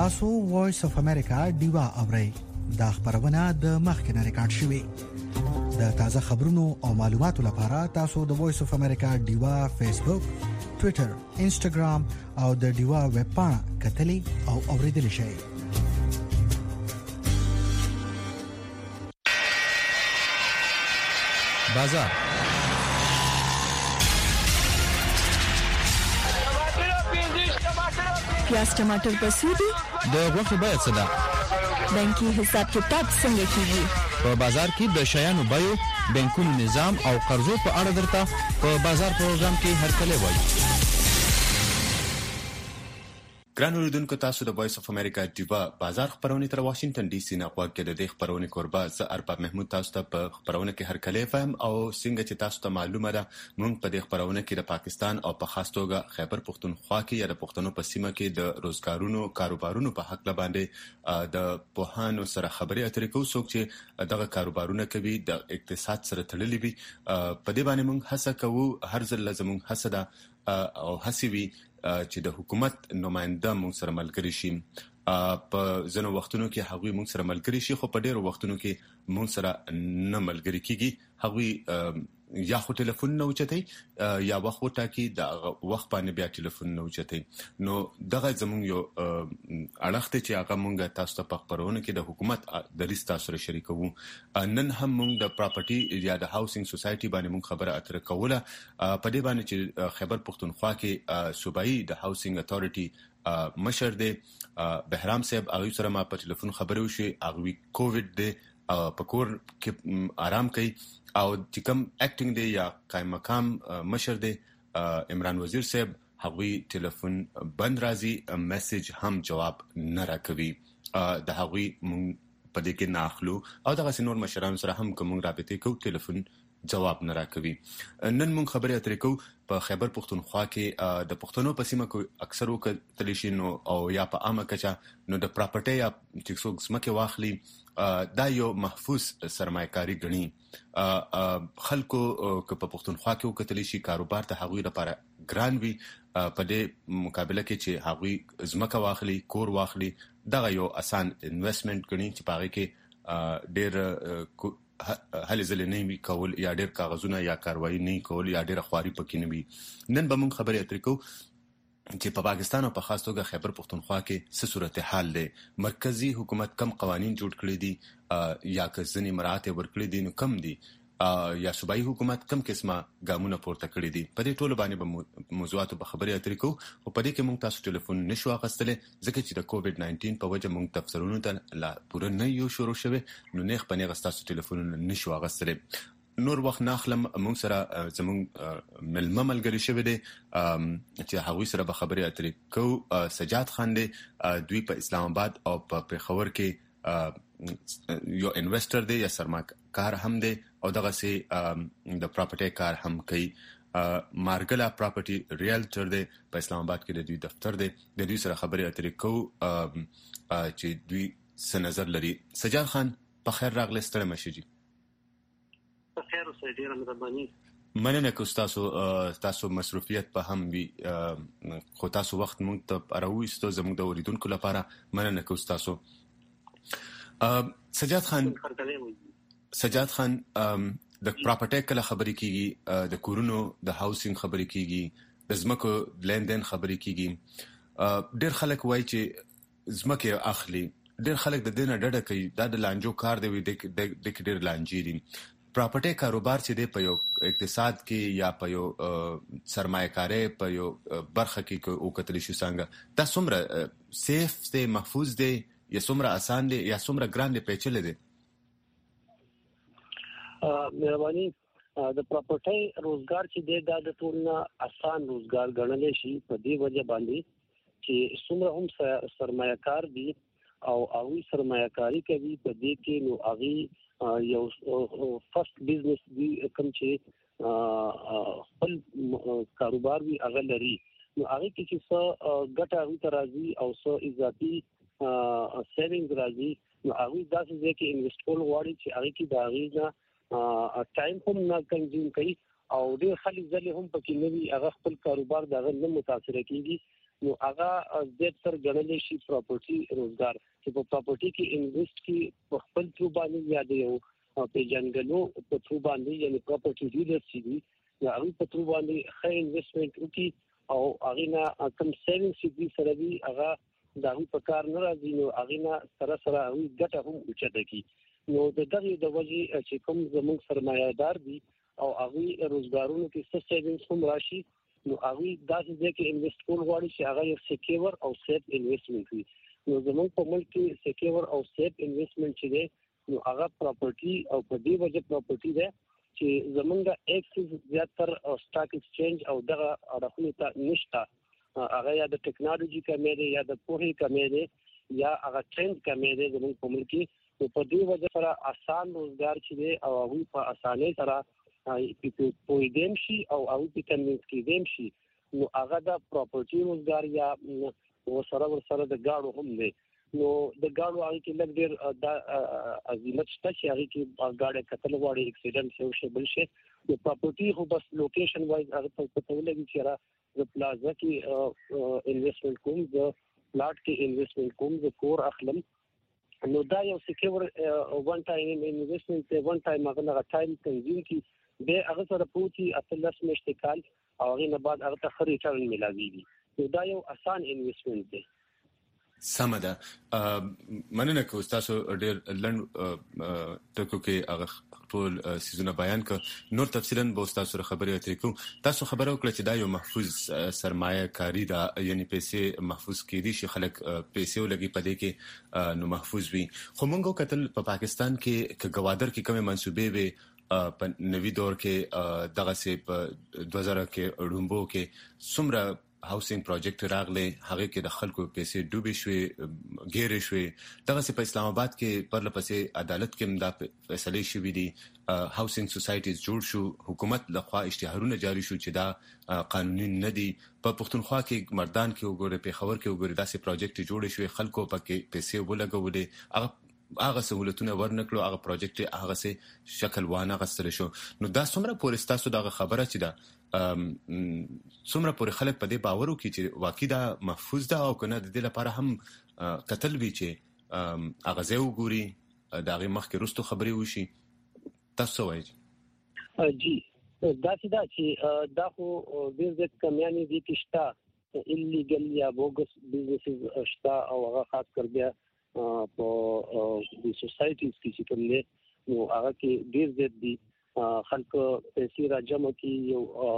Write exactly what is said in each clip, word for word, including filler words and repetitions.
تاسو وایس اف امریکا دیوا اورئ دا خبرونه د مخکنه ریکارډ شوی د تازه خبرونو او معلوماتو لپاره تاسو د وایس اف امریکا دیوا فیسبوک ټوئیټر انسټاګرام او د دیوا ویب پاڼه کتلی او اوریدل شئ بازار پیاز ټماټر پسې دي د غوښې بیه څه ده بانکي حساب کتاب څنګه کیږي په بازار کې د شیانو بیو بانکونو نظام او قرضو په اړه درته په بازار پروګرام کې هرکلی وایي ګران اوریدونکو تاسو د وایس اف امریکا دیوا بازار خبرونه تر واشنگټن ډي سي نه غواړئ د دې خبرونه کوربه ز ارباب محمود تاسو ته په خبرونه کې هرکلی فهم او څنګه چې تاسو ته معلومه ده موږ په دې خبرونه کې د پاکستان او په خاص توګه خیبر پختونخوا کې یا د پښتنو په سیمه کې د روزګارونو کاروبارونو په حق باندې د پوهانو سره خبرې اترې کوو څوک چې دغه کاروبارونه کوي د اقتصاد سره تړلي وي په دې باندې موږ هڅه کوو هر ځل لازم هڅه ده او هڅه وي چې د حکومت نماینده موږ سره ملګری شي په ځینو وختونو کې هغوی موږ سره ملګری شي خو په ډیرو وختونو کې موږ سره نه ملګری کیږي هغوی یا خو ټلیفون نه اوچتای یا وخت وټاکي د وخت باندې بیا ټلیفون نه اوچتای نو دغه زموږ یو اړخته چې هغه موږ تاسو ته په خبرونه کې د حکومت د لیست تاسو سره شریکو نن هم موږ د پراپرټي یا د هاوسینګ سوسايټي باندې موږ خبره اترې کوله په دې باندې چې خیبر پختونخوا کې صوبایي د هاوسینګ اتھارټي مشر دی بهرام صاحب هغه سره ما په ټلیفون خبرې وشي هغه کووډ دی په کور کې آرام کوي او چې کوم اکټینګ دی یا قائم مقام مشر دی عمران وزیر صاحب هغوی ټلیفون بند راځي میسج هم جواب نه راکوي د هغوی مونږ په دې کې نه اخلو او دغه نور مشرانو سره هم کوم رابطه کوو ټلیفون جواب نه راکوي نن مونږ خبرې اترې کوو په خیبر پختونخوا کې د پښتنو په سیمه کې اکثرو کتلی شي نو او یا په عامه کچه نو د پراپرټي یا چې څوک ځمکه واخلي دا یو محفوظ سرمایه‌کاري ګڼي خلکو که په پښتونخوا کې وکتلی شي کاروبار ته هغوی لپاره ګران وي په دې مقابله کې چې هغوی ځمکه واخلي کور واخلي دغه یو آسان انویسټمنټ ګڼي چې په هغې کې ډېر هلې ځلې نه وي کول یا ډېر کاغذونه یا کاروایي نه کول یا ډېره خواري پکې نه وي نن به موږ خبرې اترې کوو چې په پاکستان او په خاص توګه خیبر پختونخوا کې څه صورتحال دی مرکزی حکومت کم قوانین جوړ کړی دي یا که ځینې مراعات ورکړي دي نو کم دي یا صوبایي حکومت کم قسمه ګامونه پورته کړی دي په دې ټولو باندې به موضوعاتو په خبرې اترې کوو او په دې کې موږ تاسو ټلیفون نشو اخیستلی ځکه چې د کووډ ناینټین په وجه موږ دفترونو ته لا پوره نه یو شروع شوی نو نیغ په نیغه ستاسو ټلیفونونه نشو اخیستلی نور وخت ناخلم موږ سره زموږ ملمه ملګری شوی دی چې هغوی سره به خبرې اترې کوو سجاد خان دی دوی په اسلام آباد او په پېښور کې یو انویسټر دی یا سرمایه‌کار هم دی او دغه سي د پراپرټي کار هم کوي مارګلا پراپرټي ریلټر دی په اسلام آباد کې د دوی دفتر دی د دوی سره خبرې اترې کوو چې دوی څه نظر لري سجاد خان په خیر راغلی ستړی مشي جی په خیر اوسئ ډېره مهرباني مننه که تاسو تاسو مصروفیت په هم وي خو تاسو وخت موږ ته راوېستو زموږ د اوریدونکو لپاره مننه که تاسو سجاد خان سجاد خان د پراپرټي کله خبرې کیږي د کورونو د هاوسینګ خبرې کیږي د ځمکو لیندین خبرې کیږي ډېر خلک وایي چې ځمکه اخلي ډېر خلک د دې نه ډډه کوي دا د لانجو کار دی د ډېر لانجې دي پراپرټي کاروبار چې دی په یو اقتصاد کې یا په یو سرمایه‌کاري په یو برخه کې او کتلی شو څنګه دا څومره سیف دی محفوظ دی یا څومره آسان دی یا څومره ګران دی پیچلې دی مهرباني د پراپرټي روزګار چې دی دا د ټول نه آسان روزګار ګڼل شي په دې وجه باندې چې څومره هم سرمایه‌کار دي او هغوی سرمایه‌کاري کوي په دې کې نو هغوی یو فرست بزنس دی کوم چې خپل کاروبار وی هغه لري نو هغه کې چې څه ګټه هغه ته راځي او څه اضافي سیوینګ راځي نو هغه داسې ځای کې انویسټ کول غواړي چې هغه کې د هغې نه ټایم هم نه کنزیوم کوي او ډېر خلک ځلې هم پکې نه وي هغه خپل کاروبار د هغه نه متاثره کېږي نو هغه د تر غنلې شي پراپرټي روزګار چې په پراپرټي کې انویسټ کی په خپل تر باندې یاد یو په جنګلو په تر باندې یعنی پراپرټي ډیلر سي دي یا هغه په تر باندې خې انویسټمنت وکي او هغه نه کم سیوینګ سي دي سره دی هغه دا هم په کار نه راځي نو هغه نه سره سره هغه ګټه هم اوچته کی نو د دغه د وجې چې کوم زموږ سرمایه‌دار دي او هغه روزګارونو کې څه سیوینګز هم راشي نو هغه داسې ځکه انویسټ کول غواړي چې هغه یو سکیور او سیف انویسټمنت وي نو زموږ په ملک کې سکیور او سیف انویسټمنت چې دی نو هغه پراپرټي او په دې وجه پراپرټي ده چې زمونږ ایکسس زیاتر او سٹاک ایکسچینج او دغه اړخونو ته نشته هغه یا د ټیکنالوژي کمې ده یا د پوهې کمې ده یا هغه ټرند کمې ده زموږ په ملک کې په دې وجه سره آسان روزګار چې دی او هغه په اسانۍ سره په پویدم شي او او په کنوینس کې دیم شي نو هغه د پراپرټي روزګار یا و سره ور سره د گاډو هم دی نو د گاډو هغه کې لږ ډیر د ازمت شته چې هغه کې گاډي قتل غواړي اکسیډنټ شو شي بل شي د پراپرټي خو بس لوکیشن وایز هغه په پته ولګي چې را د پلازا کې انویسټمنت کوم د پلاټ کې انویسټمنت کوم د کور اخلم نو دا یو سکیور وان ټایم انویسټمنت وان ټایم هغه ټایم تنظیم کی به هغه سره پوتي اتلس مشت کال او هغه نه بعد هغه ته ریټرن ملاويږي نو دا یو آسان انویسټمنت دی سمده مننه کوم تاسو ډېر لند ټکو کې هغه ټول سيزونه بیان ک نور تفصیلا به تاسو سره خبرې اترې کوم تاسو خبرو کړل چې دا یو محفوظ سرمایه کاری دا یعنی پیسې محفوظ کړي شي خلک پیسې ولګي پدې کې نو محفوظ وي خو موږ کتل په پاکستان کې ک گوادر کې کومه منسوبې وي په نوي دور کې دغه سي په دوه زره کې رومبو کې سمره هاوسینګ پروجیکټ راغله هغه کې د خلکو پیسې ډوبې شوې ګیرې شوې دغه سي په اسلام آباد کې پر لپسې عدالت کې مدا فیصله شوې دي هاوسینګ سوسایټیز جوړ شو حکومت لخوا اشتهارونه جاری شو چې دا قانوني نه دي په پښتونخوا کې مردان کې وګوره په خبر کې وګوره داسې پروجیکټ جوړ شوې خلکو پکې پیسې ولګولې هغه هغه سہولتونه ورنکړو هغه پروجیکټ هغه سي شکل وانه غستل شو نو دا څومره پورې تاسو دا خبره چې دا څومره پورې خلک په دې باور وکړي چې واقعي دا محفوظ ده او کنه د دې لپاره هم قتل وی چې هغه ځای وګوري دا غي مخکې رستو خبري وشي تاسو وایي جی دا چې دا چې دا خو ډېر ځکه کمیانې دي چې شته ایلیګل یا بوګس بزنسز شته او هغه خاص کر بیا په د سوسایټیز کې چې کوم دي نو هغه کې ډېر زیات دي خلک پیسې راجمع کی یو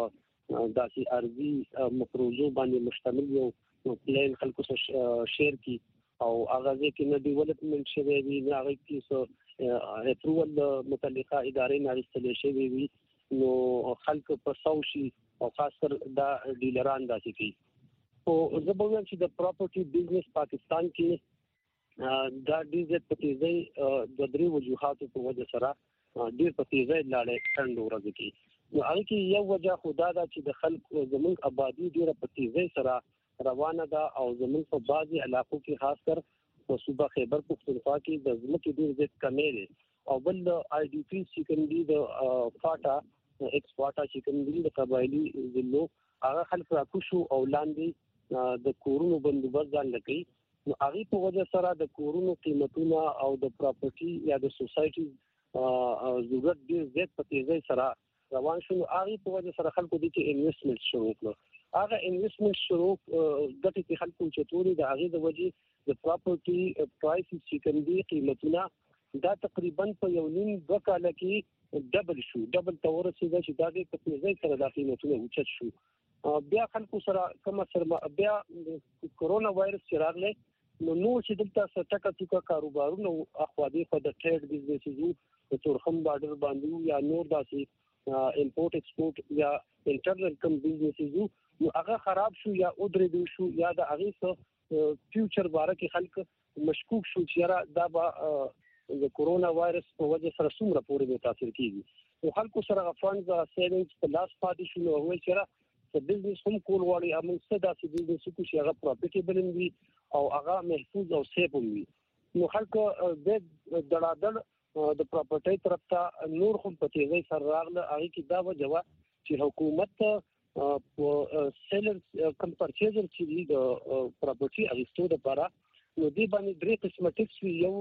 داسي ارضي مفروضو باندې مشتمل یو پلان خلکو سره شیر کی او هغه کې نه ډیولپمنٹ شوی وي نه هغه کې سو اپروول متعلقه ادارې نه استلې شوی وي نو خلک په سوشي او خاص کر دا ډیلران داسي کی او زه به وایم چې د پراپرټي بزنس پاکستان کې دا ډیزه په تیزی د درې وجوهاتو په وجه سره ډیر په تیزی لاړې څنډه ورځ کې نو هغه کې یو وجه خدا دا چې د خلک زموږ آبادی ډیره په تیزی سره روانه ده او زموږ په بعضي علاقو کې خاص کر په صوبه خیبر پختونخوا کې د ځمکې ډیر زیات کمې ده او بل آی ډي پی سیکنډي د فاټا ایکس فاټا سیکنډي د قبایلی ضلعو هغه خلک راکوشو او لاندې د کورونو بندوبست ځان لګي نو هغه په وجه سره د کورونو قیمتونه او د پراپرټي یا د سوسایټي ضرورت ډیر زیات په تیزی سره روان شو هغه په وجه سره خلکو د انویسټمنت شروع کړ هغه انویسټمنت شروع د دې خلکو چې ټول د هغه د وجه د پراپرټي پرایس چې کوم دي قیمتونه دا تقریبا په یو نیم دوه کال کې ډبل شو ډبل تور رسیدل چې دا د په تیزی سره د قیمتونو اوچت شو بیا خلکو سره کوم سره بیا کورونا وایرس چې راغله نو نو چې دلته ستکه توکا کاروبارونه اخوا دې په د ټریډ بزنسزو په تورخم بارډر باندې یا نور داسې امپورټ ایکسپورټ یا انټرنل کم بزنسزو نو هغه خراب شو یا اودرې دي شو یا د هغه څه فیوچر باره کې خلک مشکوک شو چې دا به د کورونا وایرس په وجه سره څومره پورې متاثر کیږي او خلکو سره فانډز سیوینګز په لاس پاتې شو نو هغه چې د بزنس هم کول وړي امون څه داسې بزنس کو چې هغه پراپرټیبل وي او هغه محفوظ او سیف وي نو خلک د دړادړ د پراپرټي طرف ته نور هم په تیزی سره راغله هغه کې دا وجوه چې حکومت په سیلر کم پرچیزر چې د پراپرټي اغستو لپاره نو دې باندې درې قسمه ټیکس یو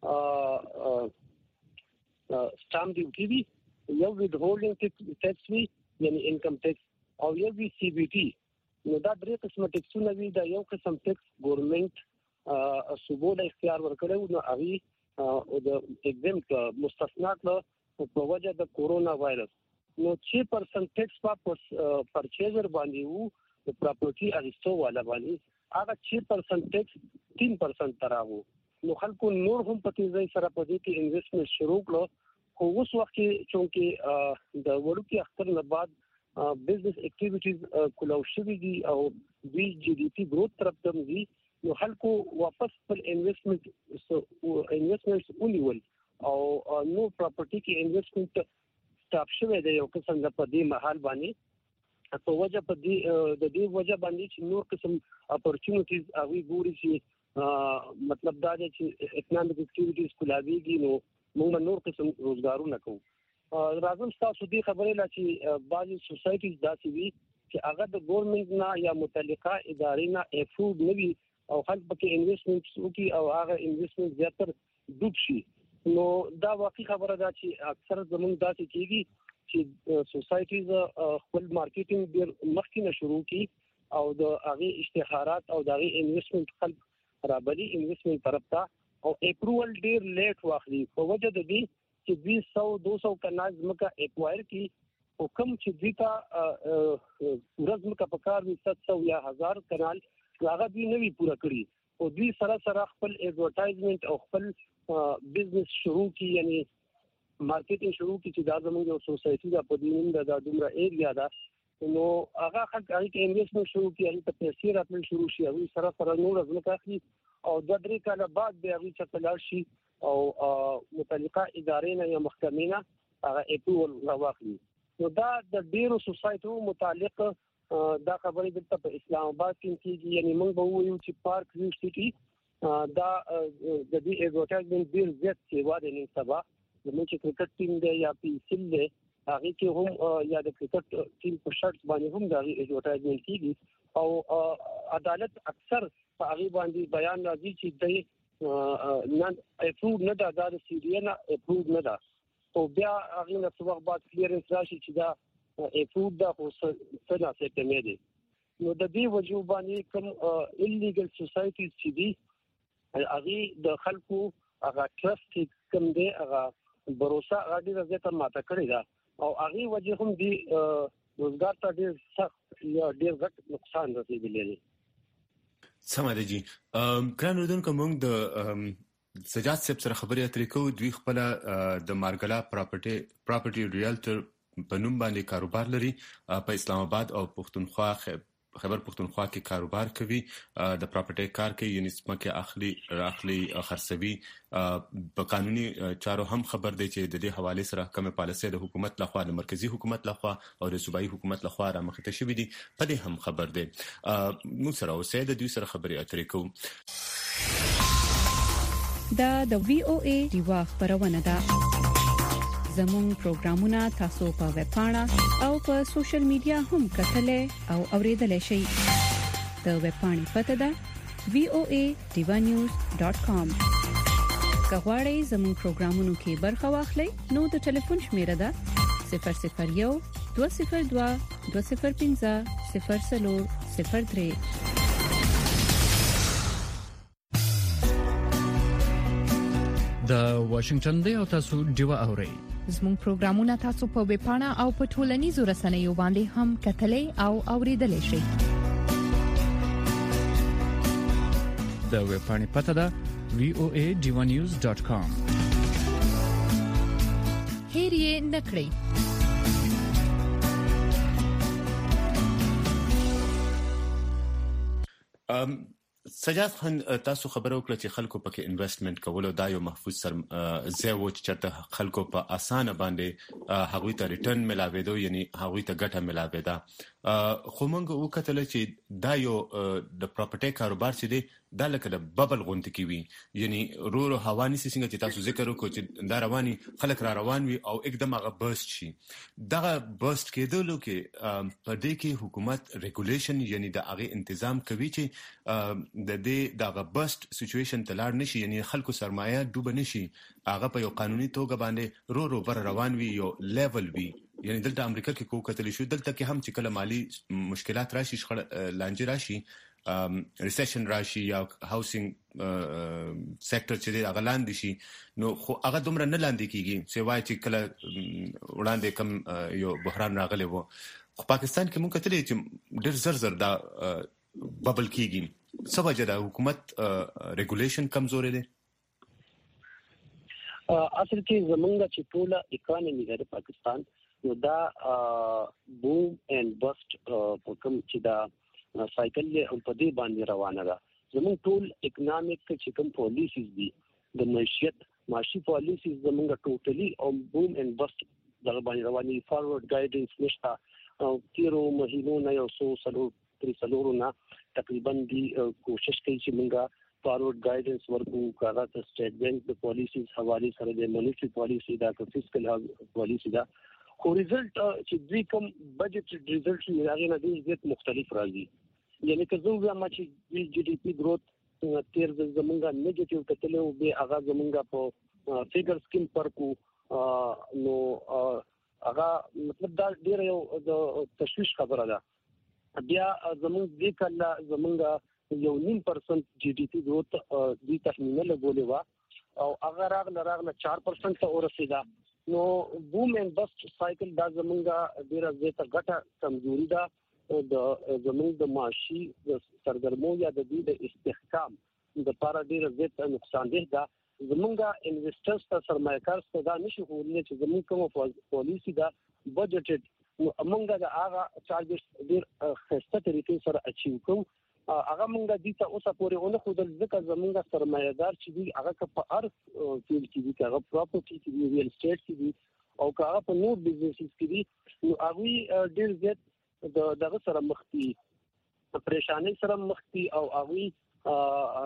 سټامپ ډیوټي وي یو وډ هولډینګ ټیکس وي یعنی انکم ټیکس او یو وی سی بی ټي نو دا درې قسمه ټیکسونه وي دا یو قسم ټیکس ګورنمنت صوبو له اختیار ورکړو نو هغه او د ایگزمپټ مستثنا کړ په وجه د کورونا وایرس نو چې پرسنټ ټیکس په پرچیزر باندې وو د پراپرټي اغستو والا باندې هغه چې پرسنټ ټیکس تین پرسنټ تراغو نو خلکو نور هم په تیزی سره په دې کې انویسټمنټ شروع کړو خو اوس وخت کې چې د ورکې اختر نه بعد بزنس اکټیویټیز کولاو شوي دي او دوی جی ډي پی ګروث طرف ته دي نو خلکو واپس پر انویسټمنټ انویسټمنټ ونیول او نو پراپرټي کې انویسټمنټ سټاپ شوی دی یو قسم د په دې محل باندې په وجه په دې د دې وجه باندې چې نور قسم اپورچونټیز اوی ګوري چې مطلب دا دی چې اکونومیک اکټیویټیز کولاویږي نو موږ نور قسم روزګارونه کوو راځم تاسو دې خبرې لا چې بعضي سوسایټیز داسې وي چې هغه د ګورنمنت نه یا متعلقه ادارې نه اپروቭ نه وي او خلک پکې انویسټمنټ وکړي او هغه انویسټمنټ زیاتره ډوب شي نو دا واقعي خبره ده چې اکثر زموږ داسې کېږي چې سوسایټیز خپل مارکیټینګ ډېر مخکې نه شروع کړي او د هغه اشتهارات او د هغه انویسټمنټ خلک رابلي انویسټمنټ طرف ته او اپروول ډېر لیټ واخلي په وجه د دې چې دوی سو دو سو کنال ځمکه اکوایر کی او کوم چې دوی ته ورځ ځمکه په کار وي ست سو یا هزار کنال هغه دوی نوی پوره کړی او دوی سره سره خپل ایڈورټایزمنت او خپل بزنس شروع کی یعنی مارکیټینګ شروع کی چې دا زموږ یو سوسایټي دا په دې نوم دا دومره ایریا ده نو هغه خلک هغه کې انویسټمنټ شروع کی هغه ته پیسې راتل شروع شي او سره سره نور ځمکه اخلي او د درې کاله بعد به هغه څه تلل شي او متعلقه ادارې نه یا محکمې نه هغه اپروول راوخلي نو دا د ډیرو سوسایټو متعلق دا خبرې دلته په اسلام آباد کې کېږي یعنی موږ به وایو چې پارک ویو سټي دا د دې ایڈورټایزمنت ډیر زیات سیوا دی نن سبا زموږ چې کرکټ ټیم دی یا پی سیل دی هغه کې هم یا د کرکټ ټیم په شرط باندې هم دا ایڈورټایزمنت کېږي او عدالت اکثر په هغه باندې بیان راځي چې د نن اپروቭ نه دا د سی ډي نه اپروቭ نه دا او بیا هغه نه څو وخت بعد کلیرنس راشي چې دا اپروቭ دا خو څه نه څه کمې دي نو د دې وجو باندې کوم انلیګل سوسایټیز چې دي هغه د خلکو هغه ټرست کوم دی هغه بروسا غاډي زیاته ماته کړی دا او هغه وجه هم دی روزګار ته ډیر سخت یا ډیر غټ نقصان رسیدلی دی سم ده جی ګران اردوونکو موږ د سجاد صاحب سره خبرې اترې کوو دوی خپل د مارګلا پراپرټي پراپرټي ریالټر په نوم باندې کاروبار لري په اسلام آباد او پښتونخوا خبر پښتونخوا کې کاروبار کوي د پراپرټي کار کوي یعنی سمکه اخلي اخلي خرڅوي په قانوني چارو هم خبر دی چې د دې حواله سره کومه پالیسي د حکومت لخوا د مرکزی حکومت لخوا او د صوبایي حکومت لخوا را مخته شوې دي په دې هم خبر دی موږ سره اوسې د دوی سره خبرې اترې کوو دا د وی او ای دیوا خبرونه ده زموږ پروګرامونه تاسو په ویب پاڼه او په سوشل میډیا هم کتلې او اوریدلای شئ د ویب پاڼې پته ده وی او ای دیوا نیوز ډاټ کام کغواړئ زموږ پروګرامونو کې برخه واخلئ نو د ټلیفون شمیره ده صفر صفر یو دوه صفر دوه دوه صفر پنځه صفر صفر صفر درې د واشنگټن دی او تاسو دیوا اورئ زموږ پروګرامونه تاسو په ویب پاڼه او په ټولنیزو رسنیو باندې هم کتلې او اوریدلای شئ د ویب پاڼې پته ده وی او ای دیوا نیوز ډاټ کام هیر یې نکړئ سجاد خان تاسو خبرو کړ چې خلکو پکې انویسټمنٹ کول او دا یو محفوظ سر زیو چې خلکو په اسانه باندې هغوی ته ریټرن ملاوي یعنی هغوی ته ګټه ملاوي دا خو موږ وکتل چې دا یو د پراپرټي کاروبار چې دی دا لکه د ببل غونډه کی وي یعنی رورو هواني څنګه چې تاسو ذکر وکړو چې دا رواني خلک را روان وي او एकदम هغه برست شي دا برست کېدلو کې په دې کې حکومت ریګولیشن یعنی د هغه تنظیم کوي چې د دې دغه بست سچويشن تلار نشي یعنی خلکو سرمایه ډوب نشي هغه په یو قانوني توګه باندې رو رو بر روان وي یو لیول وي یعنی دلته امریکا کې کوم کتل شو دلته کې هم چې کله مالی مشکلات راشي لانجه راشي ریسیشن راشي یا هاوسینګ سېکټر چې هغه لاندې شي نو خو هغه دومره نه لاندې کیږي سوای چې کله وړاندې کم یو بحران راغلی وو خو پاکستان کې مونږ کتلې چې ډېر زر زر دا ببل کیږي سبا د حکومت ریګولیشن کمزوري دي اصل کې زمونږ چې ټوله اکانومي د پاکستان نو دا بوم اینڈ بست په کوم چې دا سایکل له په دې باندې روانه ده زمونږ ټول اکانومیک چې کوم پالیسیز دي د معیشت معاشي پالیسیز زمونږ ټوټلی او بوم اینڈ بست د باندې رواني فارورډ ګایډنس نشته او تیرو مهینو نه یو څو سلو تر سلورونه تقریبا دی کوشش کوي چې موږ فارورډ ګایډنس ورکو کاغه ته سټیټ بانک د پالیسیز حواله سره د مونیټری پالیسی دا د فسکل پالیسی دا خو ریزلټ چې دوی کوم بجټ ریزلټ یې هغه نه ډېر مختلف راځي یعنی که زه ما چې جی ډي پی گروث تیر د زمونږه نیگیټیو کتلو به هغه زمونږه په فیګر سکیم پر کو نو هغه مطلب دا ډېر یو د تشویش خبره ده بیا زمونږ دې کله زمونږ یو نیم پرسنت جی ډي پی گروث دې تخمینه لګولې و او هغه راغله راغله چار پرسنت ته ورسېده نو بوم اینڈ بست سایکل دا زمونږ ډېره زیاته ګټه کمزوري ده د زمونږ د معاشي سرګرمو یا د دې د استحکام د لپاره ډېره زیاته نقصان ده دا زمونږ انویسټرز ته سرمایه‌کار څه دا نشي کولای چې زمونږ کوم پالیسی دا بجټډ موږ دا هغه چارجز ډېر خسته طریقې سره اچیو کوو هغه موږ د دې ته اوسه پورې ونه خو د ځکه زمونږ سرمایه‌دار چې دی هغه په هر فیلډ کې دي هغه پراپرټي کې دي ریل اسټیټ کې دي او هغه په نور بزنسز کې دي نو هغه ډېر زیات د دغه سره مخ دي پریشانی سره مخ دي او هغه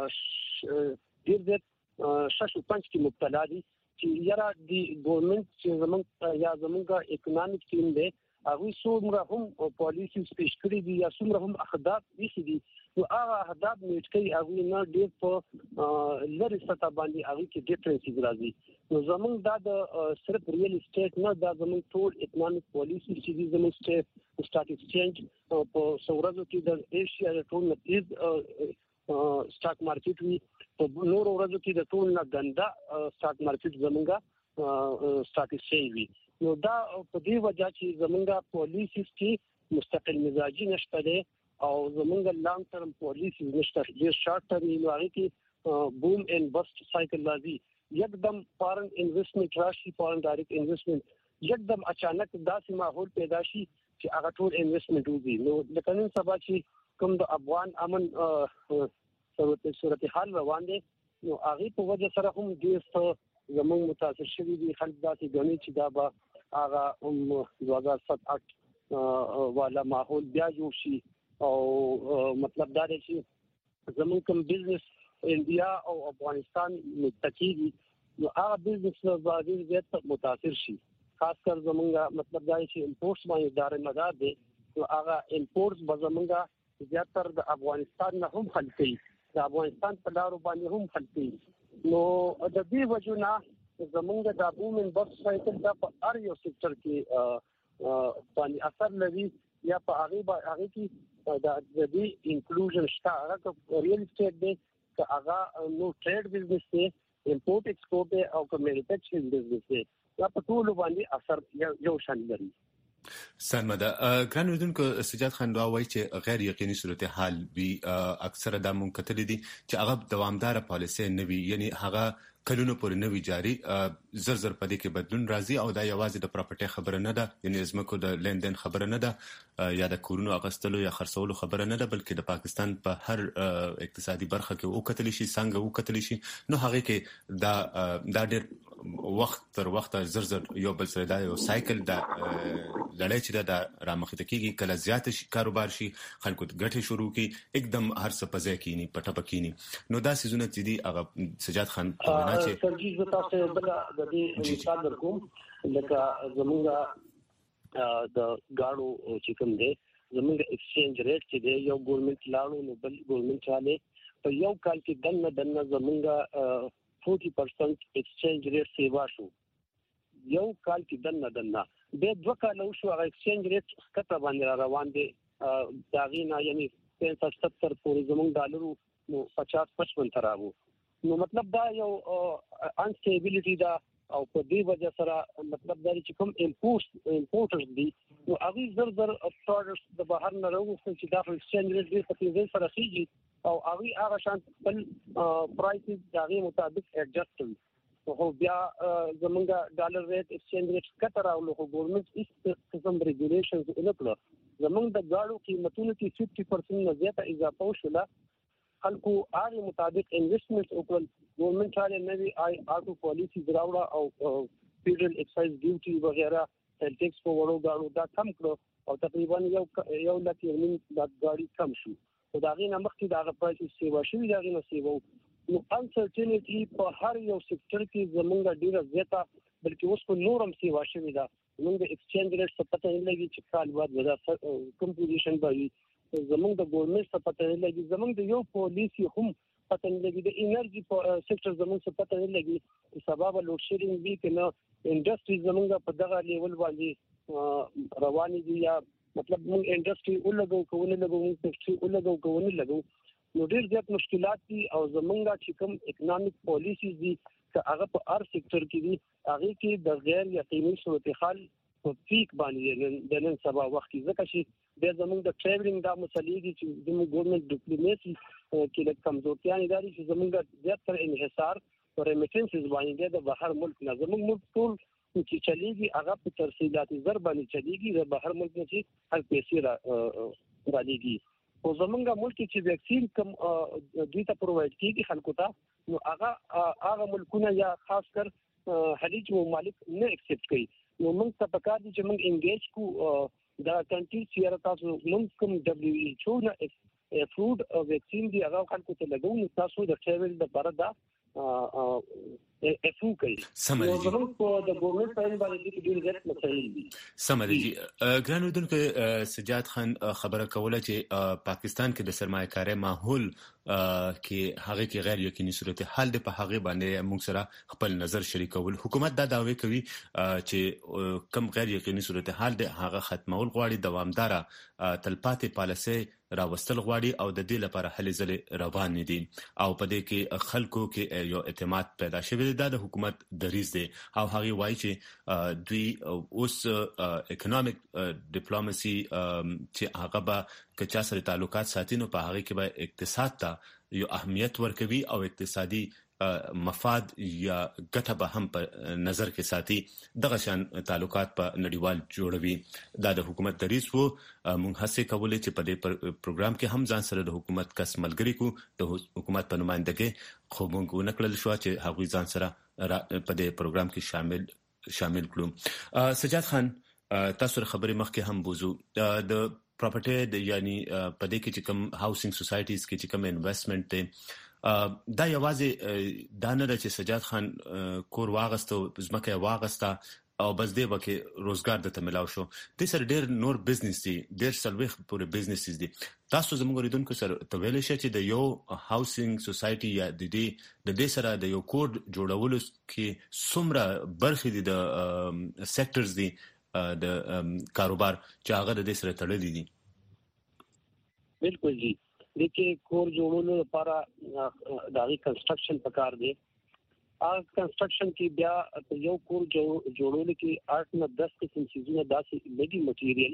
ډېر زیات شش او پنځ کې مبتلا دي چې یاره د ګورنمنت چې زمونږ یا زمونږ اکونومیک ټیم دی هغه څومره هم پالیسیز پیش کړی دي یا څومره هم اهداف دي دي نو هغه اهداف میټ کوي هغه نه ډېر په لری سطح باندې هغه کې ډیفرنسز راځي نو زمونږ دا د صرف ریل اسټیټ نه دا زمونږ ټول اکونومیک پالیسیز چې زمونږ سټیټ سٹاک ایکسچینج په سورزو کې د ایشیا د ټول نتیز سٹاک مارکیټ وی په نور ورځو کې د ټول نه ګنده سٹاک مارکیټ زمونږ سٹاک ایکسچینج وی نو دا په دې وجہ چې زمونږ پالیسیز کې مستقل مزاجي نشته ده او زمونږ لانګ ټرم پالیسیز نشته ډېر شارټ ټرم یې هغه کې بوم اینڈ بست سایکل راځي یکدم فارن انویسټمنٹ راشي فارن ډایرکټ انویسټمنٹ یکدم اچانک داسې ماحول پیدا شي چې هغه ټول انویسټمنٹ وځي نو لکه نن سبا چې کوم د افغان امن صورتحال روان دي نو هغه په وجه سره هم ډېر زموږ متاثر شوي دي خلک داسې ګڼي چې دا به هغه دوه هزار سات اټ والا ماحول بیا جوړ شي او مطلب دا دی چې زموږ کوم بزنس انډیا او افغانستان متکی دي نو هغه بزنس باندې زیات متاثر شي خاص کر زموږ مطلب دا چې امپورټس باندې دار مدار دي نو هغه امپورټس به زموږ زیاتره د افغانستان نه هم خلک کوي د افغانستان په لارو باندې هم خلک کوي نو د دې وجونه زمونږ د بوم اینڈ بست سایکل دا په هر یو سېکټر کې باندې اثر لري یا په هغه هغه کې د دې انکلوژن شته هغه ریل اسټیټ دی که هغه نو ټریډ بزنس دی امپورټ ایکسپورټ دی او که مینوفیکچرینګ بزنس دی دا په ټول باندې اثر یو شان لري سلمده ګران اوریدونکو سجاد خان دا وایي چې غیر یقیني صورتحال وي اکثره د مونږ کتلې دي چې هغه دوامدار پالیسي نه وي یعنی هغه کلونو پورې نوي جاري زر زر پدې کې بدلون راځي او دا یوازې د پراپرټي خبره نه ده، یعنی زمکو د لیندین خبره نه ده یا د کورونو اغستلو یا خرڅولو خبره نه ده، بلکې د پاکستان په هر اقتصادي برخه کې وکتل شي، څنګه وکتل شي. نو هغه کې دا دا ډېر وخت تر وخت زر زر یو بل سره دا یو سایکل دا لړۍ چې دا رامخته کیږي، کله زیات شي کاروبار شي، خلکو ګټه شروع کی एकदम هر څه په ځای کې نه پټه پکینی. نو دا سيزونه چې دي هغه سجاد خان په وینا چې سرجیز د تاسو بل د دې مثال درکوم، لکه زموږه د گاړو چې کوم دی زموږ ایکسچینج ریټ چې دی یو ګورنمنت لاړو نو بل ګورنمنت چاله په یو کال کې دنه دنه زموږه forty percent exchange rate سیوا شو، یو کال کې دنه دنه به دوه کال شو هغه exchange rate کته باندې روان دي داغینا، یعنی پنځه ستر پورې زموږ ډالرو نو پچاس پچپن تراو. نو مطلب دا یو انسټیبিলিټي دا او په دې وجه سره مطلب دا چې کوم امپورټ امپورټرز دي نو هغه زر زر پروډکټس د بهر نه راوځي چې دا exchange rate دې په دې سره خيږي او هغه هغه شان خپل پرایسز دغه مطابق ایڈجسټ کوي. خو بیا زمونږه ډالر ریټ ایکسچینج ریټ کتر او له ګورنمنت هیڅ قسم ریګولیشنز نه کړو. زمونږ د غاړو قیمتونو کې fifty percent نه زیاته اضافه وشوله، خلکو هغه مطابق انویسټمنټ وکړل. ګورنمنت هغه نوی آی آټو پالیسی دراوړه او فیډرل ایکسایز ډیوټي وغیرہ ټیکس په وړو غاړو دا کم کړو او تقریبا یو یو لک یو نیم د غاړي کم شو. او دا غي نمخ کې دا پرایس سیوا شوی دا غي نو سیوا نو انسرټینټی په هر یو سېکټر کې زمونږ ډیره زیاته بلکې اوس په نورم سیوا شوی دا زمونږ د ایکسچینج ریټ څخه پته نه لګي چې کال بعد ودا کمپوزیشن به زمونږ د ګورنمنت څخه پته نه لګي، زمونږ د یو پالیسی هم پته نه لګي، د انرژي په سېکټر زمونږ څخه پته نه لګي چې سبب لوډ شیډینګ وی کنه انډستری زمونږ په دغه لیول باندې رواني دي یا مطلب موږ انډستری ولګو کوونه لګو موږ فیکټری ولګو کوونه لګو نو ډېر زیات مشکلات دي. او زمونږه چې کوم اکونومیک پالیسیز دي چې هغه په هر سېکټر کې دي هغه کې د غیر یقیني صورتحال په پیک باندې د نن سبا وخت کې ځکه چې د زمونږ د ټریولینګ دا مسلې دي چې زموږ ګورنمنت ډیپلوماسي کې د کمزورتیا نه دي چې زمونږ زیات تر انحصار پر ریمیټنسز باندې د بهر ملک نه زموږ ملک ټول چې چلیږي هغه په ترسیلاتي زر باندې چلیږي، د بهر ملک نه چې هر پیسې را راځي. او زمونږ ملک چې ویکسین کم دوی ته پرووایډ کیږي خلکو ته نو هغه هغه ملکونه یا خاص کر خلیج ممالک نه ایکسپټ کوي. نو موږ ته پکار دي چې موږ انګیج کو دا کنټری چې تاسو موږ کوم دبليو ایچ او نه فود ویکسین دی هغه خلکو ته لګو نو تاسو د ټریول د پاره دا افو کوي. سمه دي نو په د ګورنمنت په اړه باندې ډېر زیات مسایل دي. سمه دي ګران اردوونکو سجاد خان خبره کوله چې پاکستان کې د سرمایه‌کاري ماحول کې هغه کې غیر یقیني صورتحال دی، په هغه باندې موږ سره خپل نظر شریکول. حکومت دا دعوی کوي چې کم غیر یقیني صورتحال دی هغه ختمول غواړي، دوامدار تلپاتې پالیسي راوستل غواړي او د دې لپاره هلې ځلې روان دي او په دې کې خلکو کې یو اعتماد پیدا شوی دی. دا د حکومت دریځ دی او هغه وایي چې دوی اوس اکونومیک ډیپلوماسي چې هغه به کچا سره تعلقات ساتي نو په هغه کې به اقتصاد ته یو اهمیت ورکوي او اقتصادي مفاد یا ګټه به هم په نظر کې ساتي، دغه شان تعلقات په نړیوال جوړوي. دا د حکومت دریځ وو. موږ هڅه کولې چې په دې پروګرام کې هم ځان سره د حکومت کس ملګری کو، د حکومت په نمائندګۍ خو موږ ونکړل شو چې هغوی ځان سره په دې پروګرام کې شامل شامل کړو. سجاد خان تاسو خبرې مخکې هم بوزو د پراپرټي د یعنی په دې کې چې کوم هاوسینګ سوسایټیز کې چې کوم انویسټمنټ دی دا یوازې دا نه ده چې سجاد خان کور واغسته ځمکه واغسته او بس دی وکي روزګار د تملاو شو. د سر ډیر نور بزنس دي، ډیر سلويخ پورې بزنسز دي. تاسو زموږ ریدونکو سره تویل شي چې د یو هاوسینګ سوسایټي یا د دې د دې سره د یو کوډ جوړولو کې څومره برخې دي د سېکټرز دي د کاروبار چې هغه د دې سره تړلي دي. بالکل جی دغه کور جوړولو لپاره دغه کنسټرکشن پکار دی. ا کنسټرکشن کې بیا یو کور جوړولو کې آठ نه دس قسم چیزونه داسې لګي مټیریل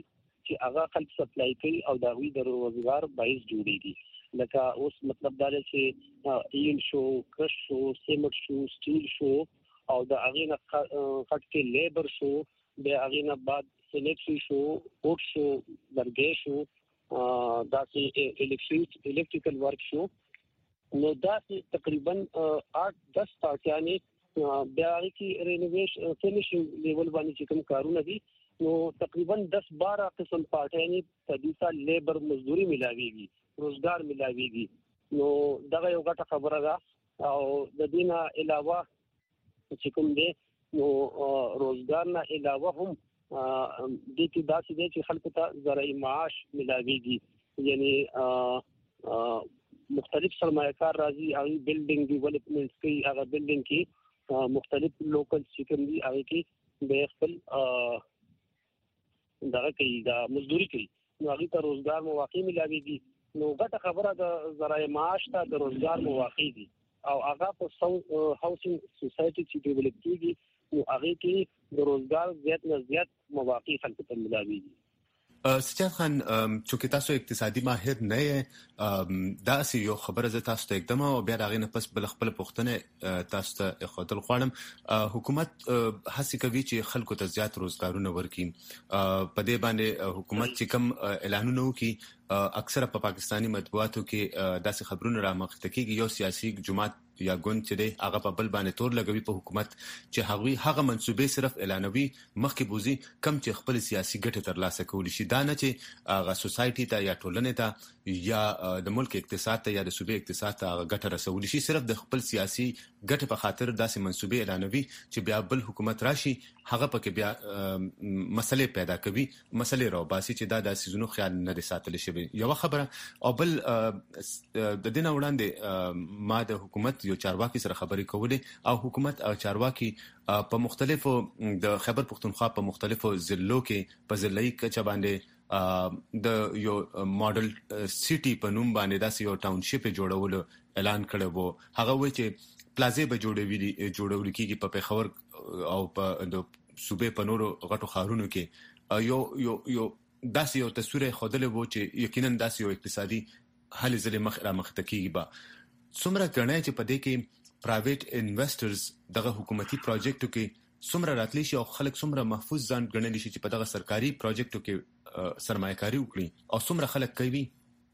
چې هغه خلک سپلای کوي او دا وی د روزګار باعث جوړيږي لکه اوس مطلب دا دی چې ایل شو کرش شو سیمنټ شو سټیل شو او د هغه نه خټ کې لیبر شو د هغه نه بعد سلیکشن شو پورټ شو درګې شو دا چې الکتریک الکتریکل ورک شو نو دا تقریبا आठ दस پارټیانې بیا کې رینوویشن فینیشینګ لیول باندې چې کوم کارونه دي نو تقریبا दस بارह قسم پارټیانې په دې سال لیبر مزدوري ملاويږي روزګار ملاويږي نو دا یو غټه خبره ده او د دې نه علاوه چې کوم دي نو روزګار نه علاوه هم د دې داسې دي چې خلکو ته زرعي معاش ملاويږي یعنی مختلف سرمایه‌کار راځي او بلډینګ ډیولپمنټ کوي هغه بلډینګ کې مختلف لوکل چې کوم دي هغه کې د خپل دا کوي دا مزدوري کوي نو هغه ته روزګار مواقع ملاويږي نو غټه خبره د زرعي معاش ته د روزګار مواقع دي او هغه په هاوسینګ سوسایټي چې ډیولپ کیږي نو هغه کې د روزګار زیات نه زیات مواقع خلکو ته ملاويږي سجاد خان چونکه تاسو اقتصادي ماهر نه یې دا سی یو خبره ز تاسو ته اقدام او بیا راغی نه پس بل خپل پښتنه تاسو ته خاطر غواړم حکومت هڅه کوي چې خلکو ته زیات روزګارونه ورکړي په دې باندې حکومت چې کوم اعلانونه وکړي اکثره په پاکستانی مطبوعاتو کې داسې خبرونه رامخته کیږي یو سیاسي جماعت یا ګوند چې دی هغه په بل باندې تور لګوي په حکومت چې هغه هغه منسوبې صرف اعلانوي مخکې بوزي کم چې خپل سیاسي ګټه ترلاسه کوي شي دا نه چې هغه سوسایټي ته یا ټولنې ته یا د ملک اقتصاد ته یا د صوبې اقتصاد ته هغه ګټه رسول شي صرف د خپل سیاسي ګټه په خاطر داسې منسوبې اعلانوي چې بیا بل حکومت راشي هغه پکې بیا مسلې پیدا کوي مسلې راوباسي چې دا د سيزونو خیال نه ساتل شي یو خبره او بل د دینه وړاندې ما د حکومت یو چارواکي سره خبرې کولې او حکومت او چارواکي په مختلفو د خیبر پختونخوا په مختلفو ضلعو کې په ضلعي کچه باندې د یو ماډل سيټي په نوم باندې داسې یو ټاونشپ جوړولو اعلان کړی وو هغه وایي چې پلازې به جوړوي جوړول کیږي په پیښور او په د صوبې په نورو غټو ښارونو کې یو یو یو داسې یو تصویر خودلې وو چې یقینا داسې یو اقتصادي حل ځلې مخ را مخ تکیږي با څومره غنۍ چې په دې کې پرایویټ انویسټرز دغه حکومتي پروجیکټو کې څومره راتلی شي او خلک څومره محفوظ ځان ګڼلی شي چې په دغه سرکاري پروجیکټو کې سرمایه‌کاري وکړي او څومره خلک کوي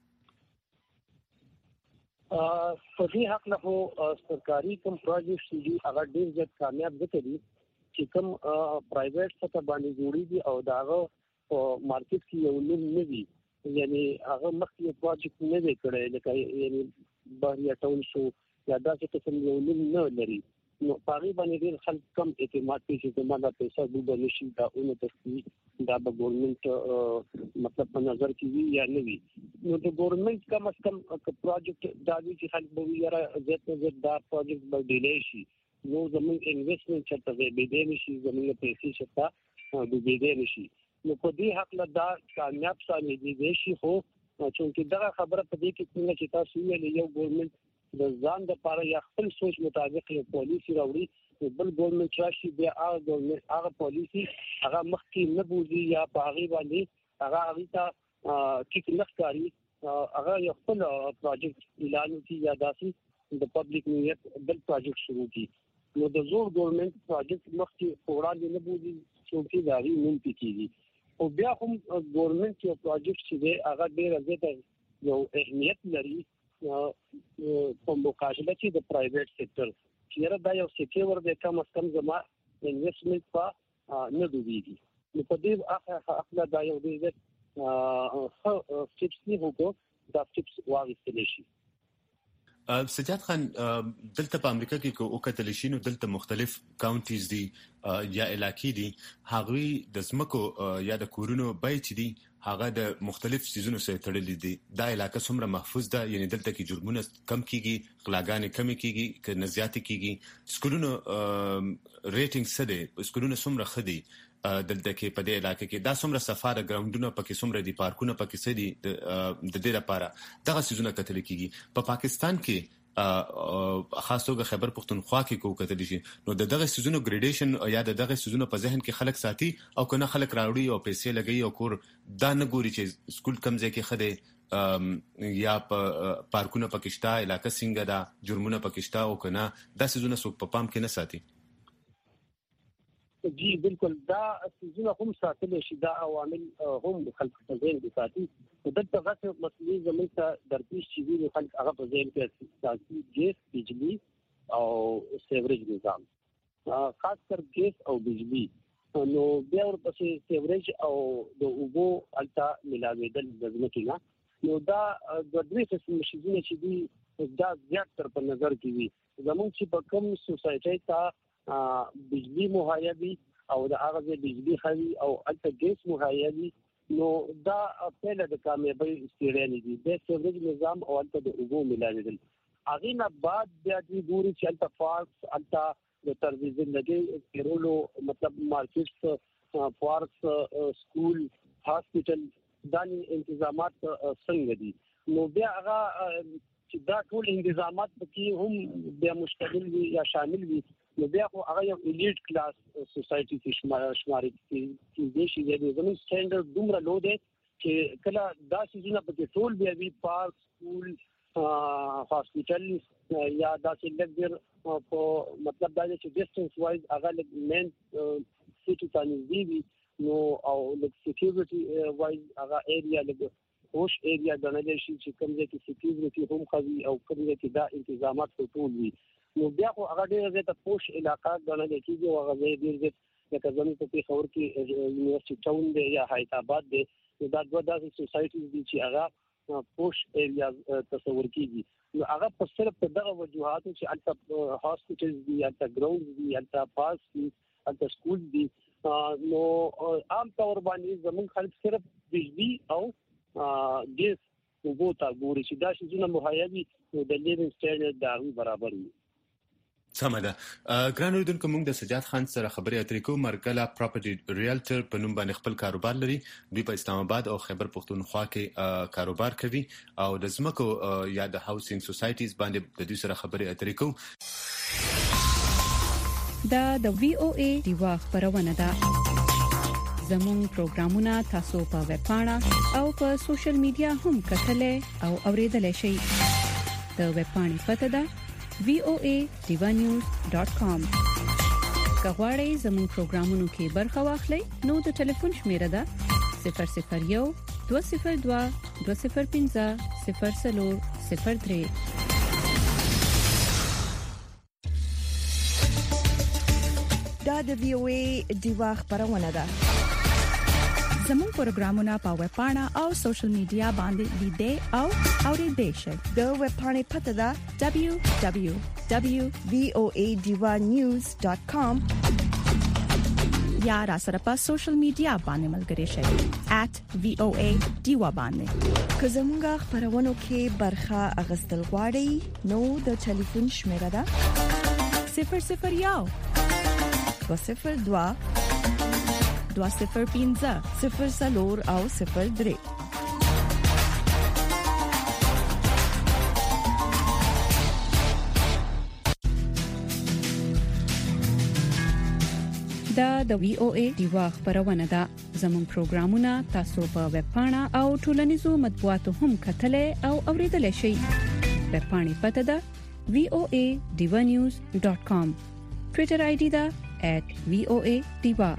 په دې حق له سرکاري کوم پروجیکټ دي هغه ډیر ځکه کامیاب دي چې کوم پرایویټ سطح باندې جوړیږي او داغه په مارکیټ کې یو نوم نه دی یعنی هغه مخکې پروجیکټ نه دی کړی لکه یعنی بهریا ټاون شو یا داسې قسم یو نوم نه لري نو پاره باندې ډیر خلک کم اعتماد کوي چې زموږ پیسې دوه نشي دا اونو تختی دا به ګورنمنت مطلب په نظر کې وي یا نه وي نو د ګورنمنت کم از کم پروجیکټ دا وی چې خلک به یاره زیات نه زیات دا پروجیکټ به ډیلی شي نو زموږ انویسټمنټ چې ته به دې نشي زموږ پیسې شته د دې نشي نو په دې حق له دا کامیاب ثابت دي شي خو چې دا خبره په دې کې څنګه چې تاسو ویل یو ګورنمنت د ځان د لپاره یا خپل سوچ مطابق یو پالیسی راوړي بل ګورنمنت راشي بیا هغه ګورنمنت هغه پالیسی هغه مخکې نه بوزي یا په هغه باندې هغه هغه ته ټیک نه ښکاري هغه یو خپل پروجیکټ اعلان کوي یا داسې د پبلک نیت بل پروجیکټ شروع کوي نو د زور ګورنمنت پروجیکټ مخکې وړاندې نه بوزي چې دا ری نوم پکېږي او بیا هم ګورنمنت یو پروجیکټ چې دی هغه ډیر زیات یو اهمیت لري په مقابله کې د پرایویټ سېکټر چې دا یو سېکټر د کم از کم زما انویسټمنټ په نه دویږي نو په دې اخلا دا یو ډیر سټیپس نه وګورو دا سټیپس واغستل شي سجاد خان دلته په امریکا کې کو وکتل شي نو دلته مختلف کاونټیز دي یا علاقې دي هغه د زمکو یا د کورونو بای چې دي هغه د مختلف سيزونو سره تړلې دي دا علاقې څومره محفوظ ده یعنی دلته کې جرمونه کم کیږي غلاګانې کم کیږي که نه زیات کیږي سکولونو ریټینګ څه دی سکولونو څومره خدي دلته کې په دې علاقې کې دا څومره سفاره ګراوندونه پکې څومره دي پارکونه پکې څه دي د دې لپاره دغه سيزونه کتل کیږي په پاکستان کې خاص توګه خیبر پختونخوا کې کو کتل شي نو دغه سيزونو ګریډیشن یا دغه سيزونو په ذهن کې خلک ساتي او کنه خلک راوړي او پیسې لګي او کور دا نه ګوري چې سکول کم ځای کې خده یا په پارکونه پکشتا علاقې څنګه دا جرمونه پکشتا او کنه دا سيزونه څوک په پام کې نه ساتي. جی بالکل دا سيزونه هم ساتل شي دا عوامل هم خلک په ذهن کې ساتي دغه غټ مسلې زموږ ته درپېښ شي دي خلک هغه په ذهن کې ساتي ګیس بجلی او سیوریج نظام خاص کر ګیس او بجلی نو بیا ورپسې سیوریج او د اوبو التا ملاوېدل د ځمکې نه نو دا د درې قسم شیزونه چې دي دا زیات تر په نظر کې وي زموږ چې په کوم سوسایټي ته بجلی مهیا وي او د هغه ځای بجلی خوي او الته ګیس مهیا وي نو دا په لږه کامیابی استریانې دي د سیوریج نظام او الته د اوبو ملاوېدل هغه نه بعد بیا د ګوري چې الته پارکس الته د طرز ژوندۍ پیرولو مطلب مارکیټس پارکس سکول هاسپټل دانی انتظامات څنګه دي نو بیا هغه چې دا ټول انتظامات پکې هم بیا مشتمل وي یا شامل وي نو بیا خو هغه یو الیټ کلاس سوسایټي کې شماري چې د شي د زموږ سټانډرډ دومره لو دی چې کله دا سيزونه پکې ټول بیا وي پارک سکول هاسپټل یا دا چې لګر په مطلب دا چې ډیسټنس وایز هغه مین سيټي تانځي وي نو او د سکیورټي وایز هغه ایریا لګ خوش ایریا غنل شي چې کوم ځای کې سکیورټي هم خوي او کوم ځای کې دا انتظامات ټول وي نو بیا خو هغه ډېر زیات پوش علاقہ غنل کېږي او هغه ډېر زیات لکه زموږ په پیښور کې یونیورسيټي ټاون دی یا حیدرآباد دی دا دوه داسې سوسایټیز دي چې هغه پوش ایریا تصور کېږي نو هغه په صرف په دغه وجوهاتو چې البته هاسپټلز دي البته ګراوند دي البته پارک دي البته سکول دي نو عام طور باندې زموږ خلک صرف بجلی او ګیس اوبو ته ګوري چې دا شیزونه مهیا وي نو د لیوینګ سټانډرډ دا برابر وي. سمه ده. ګران اوریدونکو موږ د سجاد خان سره خبرې اترې کوو. مرګلا پراپرټي ریالټر په نوم باندې خپل کاروبار لري. دوی په اسلام آباد او خیبر پختونخوا کې کاروبار کوي او د ځمکو یا د هاوسینګ سوسایټیز باندې د دوی سره خبرې اترې کوو. دا د وی او ای دیوا خبرونه ده. زموږ پروګرامونه تاسو په ویب پاڼه او په سوشل میډیا هم کتلای او اوریدلای شئ. د ویب پاڼې پته ده وی او ای دیوا نیوز ډاټ کام. کغواړئ زموږ پروګرامونو کې برخه واخلئ نو د ټلیفون شمیره ده صفر صفر یو دوه صفر دوه دوه صفر پنځه صفر صفر صفر درې. دا د وی او ای دیوا خبرونه ده. زموږ پروګرامونه په ویب پاڼه او سوشل میډیا باندې لیدئ او اوریدئ شئ. د ویب پاڼې پته ده دبليو دبليو دبليو وی او ای دیوا نیوز ډاټ کام یا را سره په سوشل میډیا باندې ملګري شئ at وی او ای دیوا باندې. که زموږ خبرونو کې برخه اغوستل غواړئ نو د ټلیفون شمیره ده صفر صفر یو دوه صفر دوه دوه صفر پنځه صفر صفر او صفر درې. دا د وی او ای دیوا خبرونه ده. زموږ پروګرامونه تاسو په ویب پاڼه او ټولنیزو مطبوعاتو هم کتلای او اوریدلای شئ. ویب پاڼې پته ده وی او ای دیوا نیوز ډاټ کام. ټوئیټر آی ډي ده at وی او ای دیوا.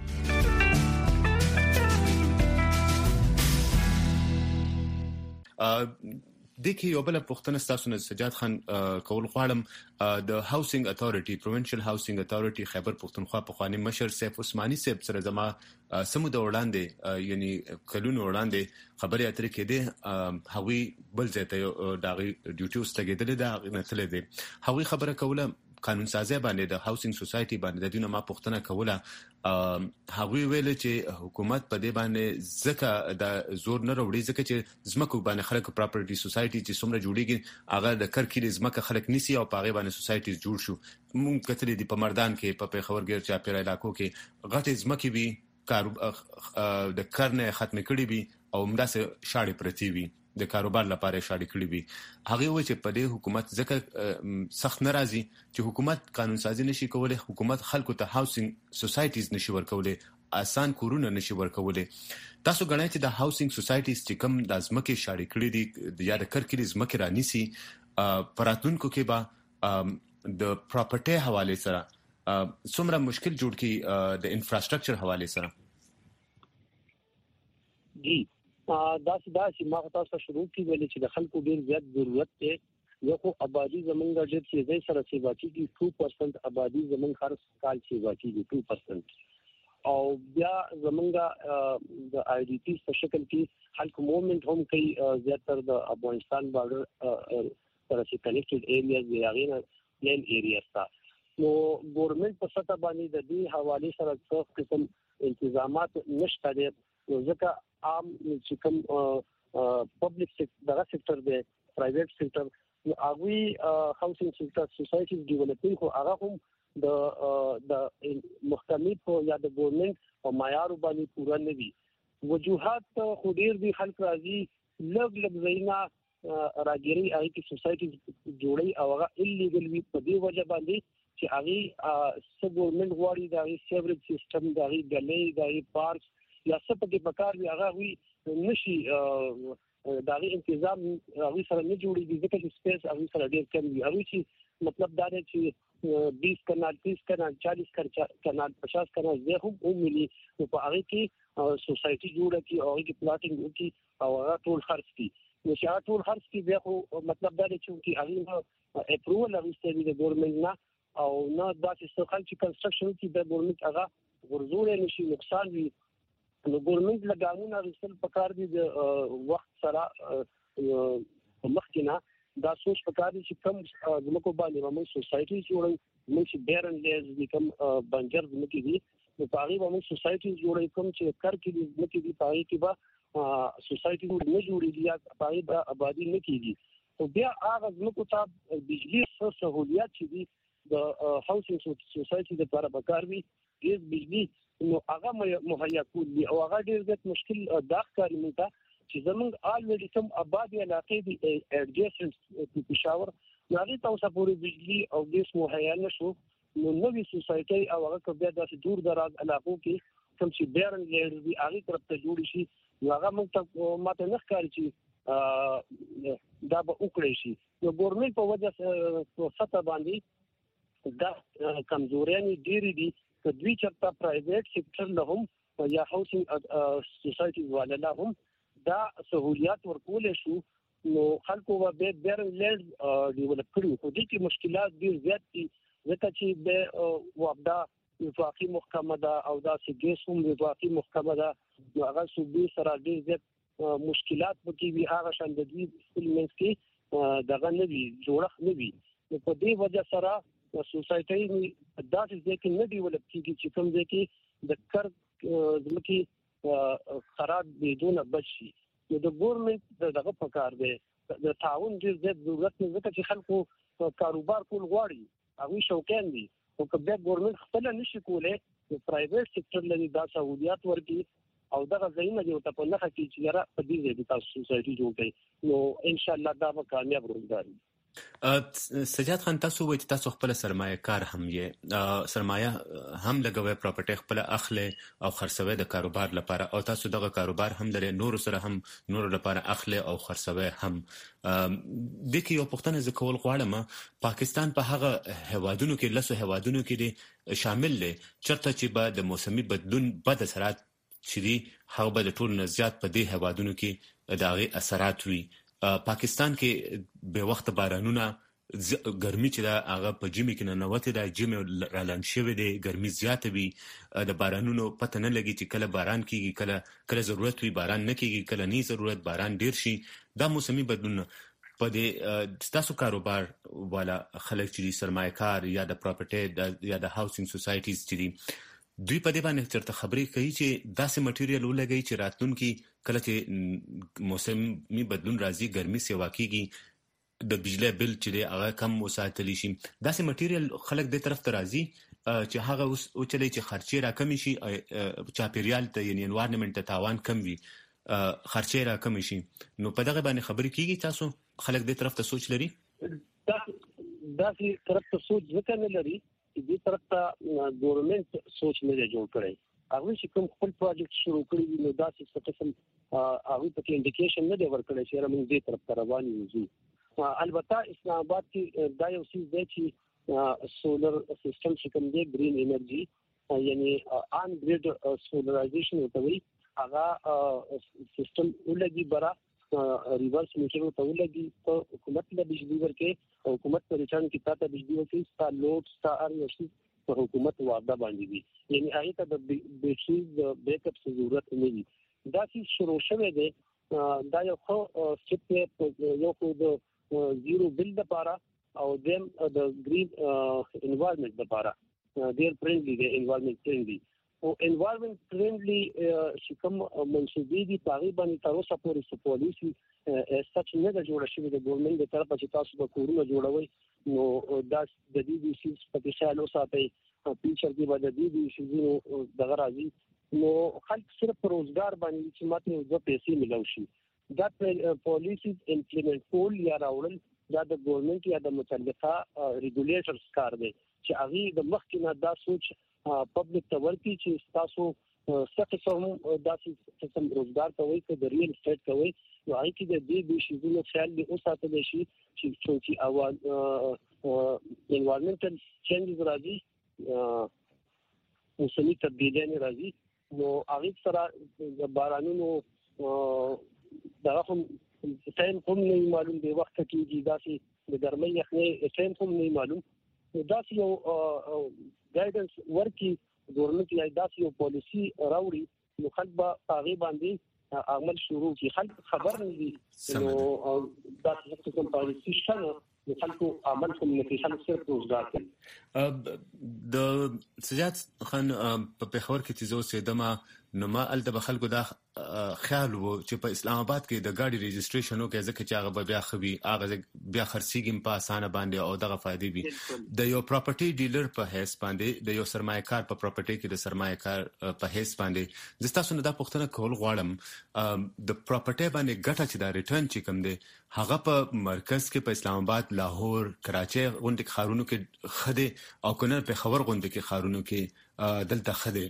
د کې یو بل پوښتنه تاسو نه سجاد خان کول غواړم. د هاوسینګ اتھارټي پروینشل هاوسینګ اتھارټي خیبر پختونخوا په خواني مشر سیف عثماني سیف سره زما سمو د وړاندې یعنی کلونو وړاندې خبرې اترې کېده. هغوی بل ځای ته داغي ډیوټي واستګېدل دا نتلې دي. هغوی خبره کوله قانون سازي باندې د هاوسینګ سوسایټي باندې د دونه ما پوښتنه کوله. هغوی ویل چې حکومت په دې باندې ځکه د زور نه وروړي ځکه چې زمکو باندې خلک پراپرټي سوسایټي چې څومره جوړیږي هغه د کرکې زمکه خلک نسی او په هغه باندې سوسایټیز جوړ شو. مونږ کتلې دي په مردان کې په پیښور ګیر چاپیر علاقو کې غټې زمکې وي کار د کرنه ختم کړي وي او همداسې شاړې پرتی وي د کاروبار لپاره شاړې کړې وي. هغه وایي چې په دې حکومت ځکه سخت ناراضي چې حکومت قانون سازي نشي کولای، حکومت خلکو ته هاوسینګ سوسایټیز نشي ورکولای، آسان کورونه نشي ورکولای. تاسو غواړئ چې د هاوسینګ سوسایټیز چې کوم د ځمکې شاړې کړې دي یا د کرکلي ځمکې رانیسي، پراتونکو کې به د پراپرټي حواله سره څومره مشکل جوړ کی د انفراستراکچر حواله سره؟ جی دا دا چې ما تاسو شروع کی ویل چې د خلکو ډیر زیات ضرورت دی. یو خو آبادی زمونږ ډیر چې زې سره سیوا کیږي two percent آبادی زمونږ هر کال سیوا کیږي two percent، او بیا زمونږ د آی ډی پی په شکل کې خلکو موومنت هم کوي، زیاتره د افغانستان بارډر سره چې کنیکټډ ایریاز دی هغه پلین ایریاز تا. نو ګورنمنت په سطح باندې د دې حواله سره څه قسم انتظامات نشته دي، ځکه عام چې کوم پبلک سیکټر سیکټر دی، پرایویټ سیکټر، نو هغه هاوسینګ سیکټر سوسایټیز ډیولپینګ خو هغه هم د د محکمې په یا د ګورنمنت په معیار باندې پوره نه دي. وجوهات خو ډیر دي، خلک راځي لږ لږ زینا راګيري هغه کې سوسایټیز جوړي او هغه الیګل وي په دې وجه باندې چې هغه سب ګورنمنت غواړي دا هغه سیوریج سیستم، دا هغه ډلې، دا هغه پارک یا څه په کې پکار وي هغه وي نشي دا هغه تنظیم هغه سره نه جوړيږي، ځکه چې سپیس هغه سره ډیر کم وي. هغه چې مطلب دا دی چې بیس کنال تیس کنال چالیس کنال پچاس کنال زه هم هم ملي په هغه کې سوسایټي جوړه کی او هغه کې پلاټینګ وکي او هغه ټول خرڅ کی. نو چې هغه ټول خرڅ کی بیا خو مطلب دا دی چې هغه اپروول هغه د ګورنمنت نه او نه دا چې څه خلک کنستراکشن کې د ګورنمنت هغه ورزول نشي، نقصان وي. نو ګورنمنت لګامونه رسل پکار دي د وخت سره مخکینه دا سوچ پکار دي چې کوم زموږ باندې موږ سوسایټي جوړو، موږ بیرن لیز دي کوم بنجر زموږ دي نو پاره باندې سوسایټي جوړې کوم چې کار کې دي زموږ دي پاره کې با سوسایټي نه جوړې دي یا پاره با آبادی نه کیږي. او بیا هغه زموږ ته بجلی سہولیات چې دي د هاوسینګ سوسایټي لپاره پکار وي، د بجلی نو هغه مهیا کول دي او هغه ډیر زیات مشکل دا ښکاري مونږ ته چې زمونږ آلریډي کوم آبادی علاقې دي ایډجسټنټ په پېښور هغه تاسو پورې بجلی او ګیس مهیا نشو. نو نوې سوسایټي او هغه بیا د دور دراز علاقو کې کوم چې بیرن لیډ دي هغه طرف ته جوړ شي، هغه مونږ ته ماته نه ښکاري چې دا به وکړي شي. نو ګورنمنت په وجه په سطح باندې دا کمزوري ډېری دي که دوی چرته پرایویټ سیکټر له هم یا هاوسینګ سوسایټیز والا له هم دا سہولیات ورکول شو، نو خلکو به بیرن لیډ ډیولپ کړي. خو دې کې مشکلات ډیر زیات دي، ځکه چې د وابدا وفاقي محکمه ده او دا سګیس هم وفاقي محکمه ده، نو هغه صوبې سره ډیر زیات مشکلات پکې وي، هغه شان د دوی سټلمنټس کې دغه نه وي، جوړښت نه وي. نو په دې وجه سره سوسایټي دا چې نه ډیولپ کیږي چې کوم ځای کې د کار ځمکې خراب بدون بچي. نو د ګورنمنت دغه پکار دی د تعاون ډیر زیات ضرورت دی، ځکه چې خلکو کاروبار کول غواړي، هغه شوقین دي، او که بیا ګورنمنت خپل نشي کولای د پرایویټ سیکټر لري دا سہولیات ورکړي او دغه ځایونه دی ته په نخښه کې چې یاره په دې ځای کې تاسو سوسایټي جوړ کړئ، نو ان شاء الله دا به کامیاب روزګار وي. سجاد خان، تاسو وایي چې تاسو خپل سرمایه کار هم یې، سرمایه هم لګوي، پراپرټي خپل اخلي او خرڅوي د کاروبار لپاره، او تاسو دغه کاروبار هم لري، نور سره هم نور لپاره اخلي او خرڅوي هم. د کې یو پښتنه ځکول غواړم، پاکستان په هغه هوادونو کې لسو هوادونو کې دي شامل دي چرته چې به د موسمي بدلون بد اثرات چې دي هغه به د ټول نه زیات په دې هوادونو کې د هغه اثرات وي. پاکستان کې به وخت بارانونه ګرمي چې دا هغه په جمی کې نه نوته دا جمی رالند شوی دی، ګرمي زیاته وي، د بارانونو پته نه لګي چې کله باران کیږي، کله کله ضرورت وي باران نه کیږي، کله نه ضرورت باران ډیر شي. دا موسمي بدلون په دې تاسو کاروبار والا خلک چې سرمایه کار یا د پراپرټي یا د هاوسینګ سوسایټیز چې دي دوی په دې باندې چرته خبرې کوي چې داسې مټیریل ولګي چې راتلونکي کله چې موسمي بدلون راځي، ګرمي سیوا کیږي، د بجلی بل چې دی هغه کم وساتل شي، داسې مټیریل خلک دې طرف ته راځي چې هغه اوس او چلی چې خرچې را کم شي، چاپیریال ته یعنی انوایرنمنت ته تاوان کم وي. خرچې را کم شي. نو په دغه باندې خبرې کیږي تاسو خلک دې طرف ته سوچ لري؟ دا دا چې طرف ته سوچ ځکه نه لري چې دې طرف ته ګورنمنت سوچ نه جوړ کړي. هغه چې کوم خپل پروجیکټ شروع کړی دی نو دا څه قسم هغه ته انډیکیشن نه دی ورکړی چې موږ دې طرف ته روان یو. البته اسلام آباد کې دا یو څه دی چې سولر سیستم چې کوم دی گرین انرژي یعنی آن گریډ سولرایزیشن وتوي هغه سیستم ولګي برا ریورس میټر ته ولګي په حکومت له بجلی ورکې حکومت پر ریټرن کې تاسو بجلی ورکې ستا لوډ ستا ار یو شي په حکومت وعده باندې دي یعنی هغه ته د بیټری بیک اپ ضرورت نه وي. دا چې شروع شوه دی دا یو خو سټپ یو خو د زیرو بل لپاره او دیم د گرین انوایرنمنت لپاره ډیر فرندلی دی انوایرنمنت فرندلی او انوایرنمنت فرندلی چې کوم منسوبې دي تقریبا تر اوسه پورې څه پالیسي سچ نه د جوړ شوی د ګورنمنت د طرفه چې تاسو د کورونو جوړوي نو دا د دې د سیس په خیال اوساتای فیچر دی باندې د دې شیزونو دغه راځي نو خلک صرف روزګار باندې چې ماته د پیسې ملو شي. دا پالیسي امپلیمنٹ کول یا راوړل دا د ګورنمنت یا د متعلقه ریګولیټرز کار دی چې هغه د مخکې نه دا سوچ پبلک ته ورکړي چې تاسو څه قسم داسې قسم روزګار کوي چې د ریل اسټیټ کوي نو هغه کې د دې د شیزونو خیال دی او ساتل شي چې چې اواز انوایرنمنټل چینجز راځي موسمي تبدیلیاں راځي نو هغه سره د بارانونو دا هم ټایم کوم نه معلوم دی وخت کې داسې د ګرمۍ یخنۍ ټایم کوم نه معلوم داسې یو ګایډنس ورکي ګورنمنت یا داسې یو پالیسي راوړي نو خلک به هغه باندې عمل شروع کړي. خلک خبر نه دي نو داسې کوم پالیسي شته نو خلکو عمل کوم نه کوي خلک صرف روزګار کوي. د سجاد خان په پیښور کې چې زه اوسېدم نو ما الته به خلکو دا خیال وو چې په اسلام آباد کې د ګاډي ريجستریشن وکړي ځکه چې هغه بیا خوي هغه بیا خرڅيږي په اسانه باندې او دغه فائدې وي د یو پراپرټي ډیلر په هیڅ باندې د یو سرمایه‌کار په پراپرټي کې د سرمایه‌کار په هیڅ باندې د تاسو نه دا پوښتنه کول غواړم د پراپرټي باندې ګټه چې دا ریټرن چې کوم دی هغه په مرکز کې په اسلام آباد لاهور کراچي غونډه خارونو کې خده او کنه په خبر غونډه کې خارونو کې دلته خده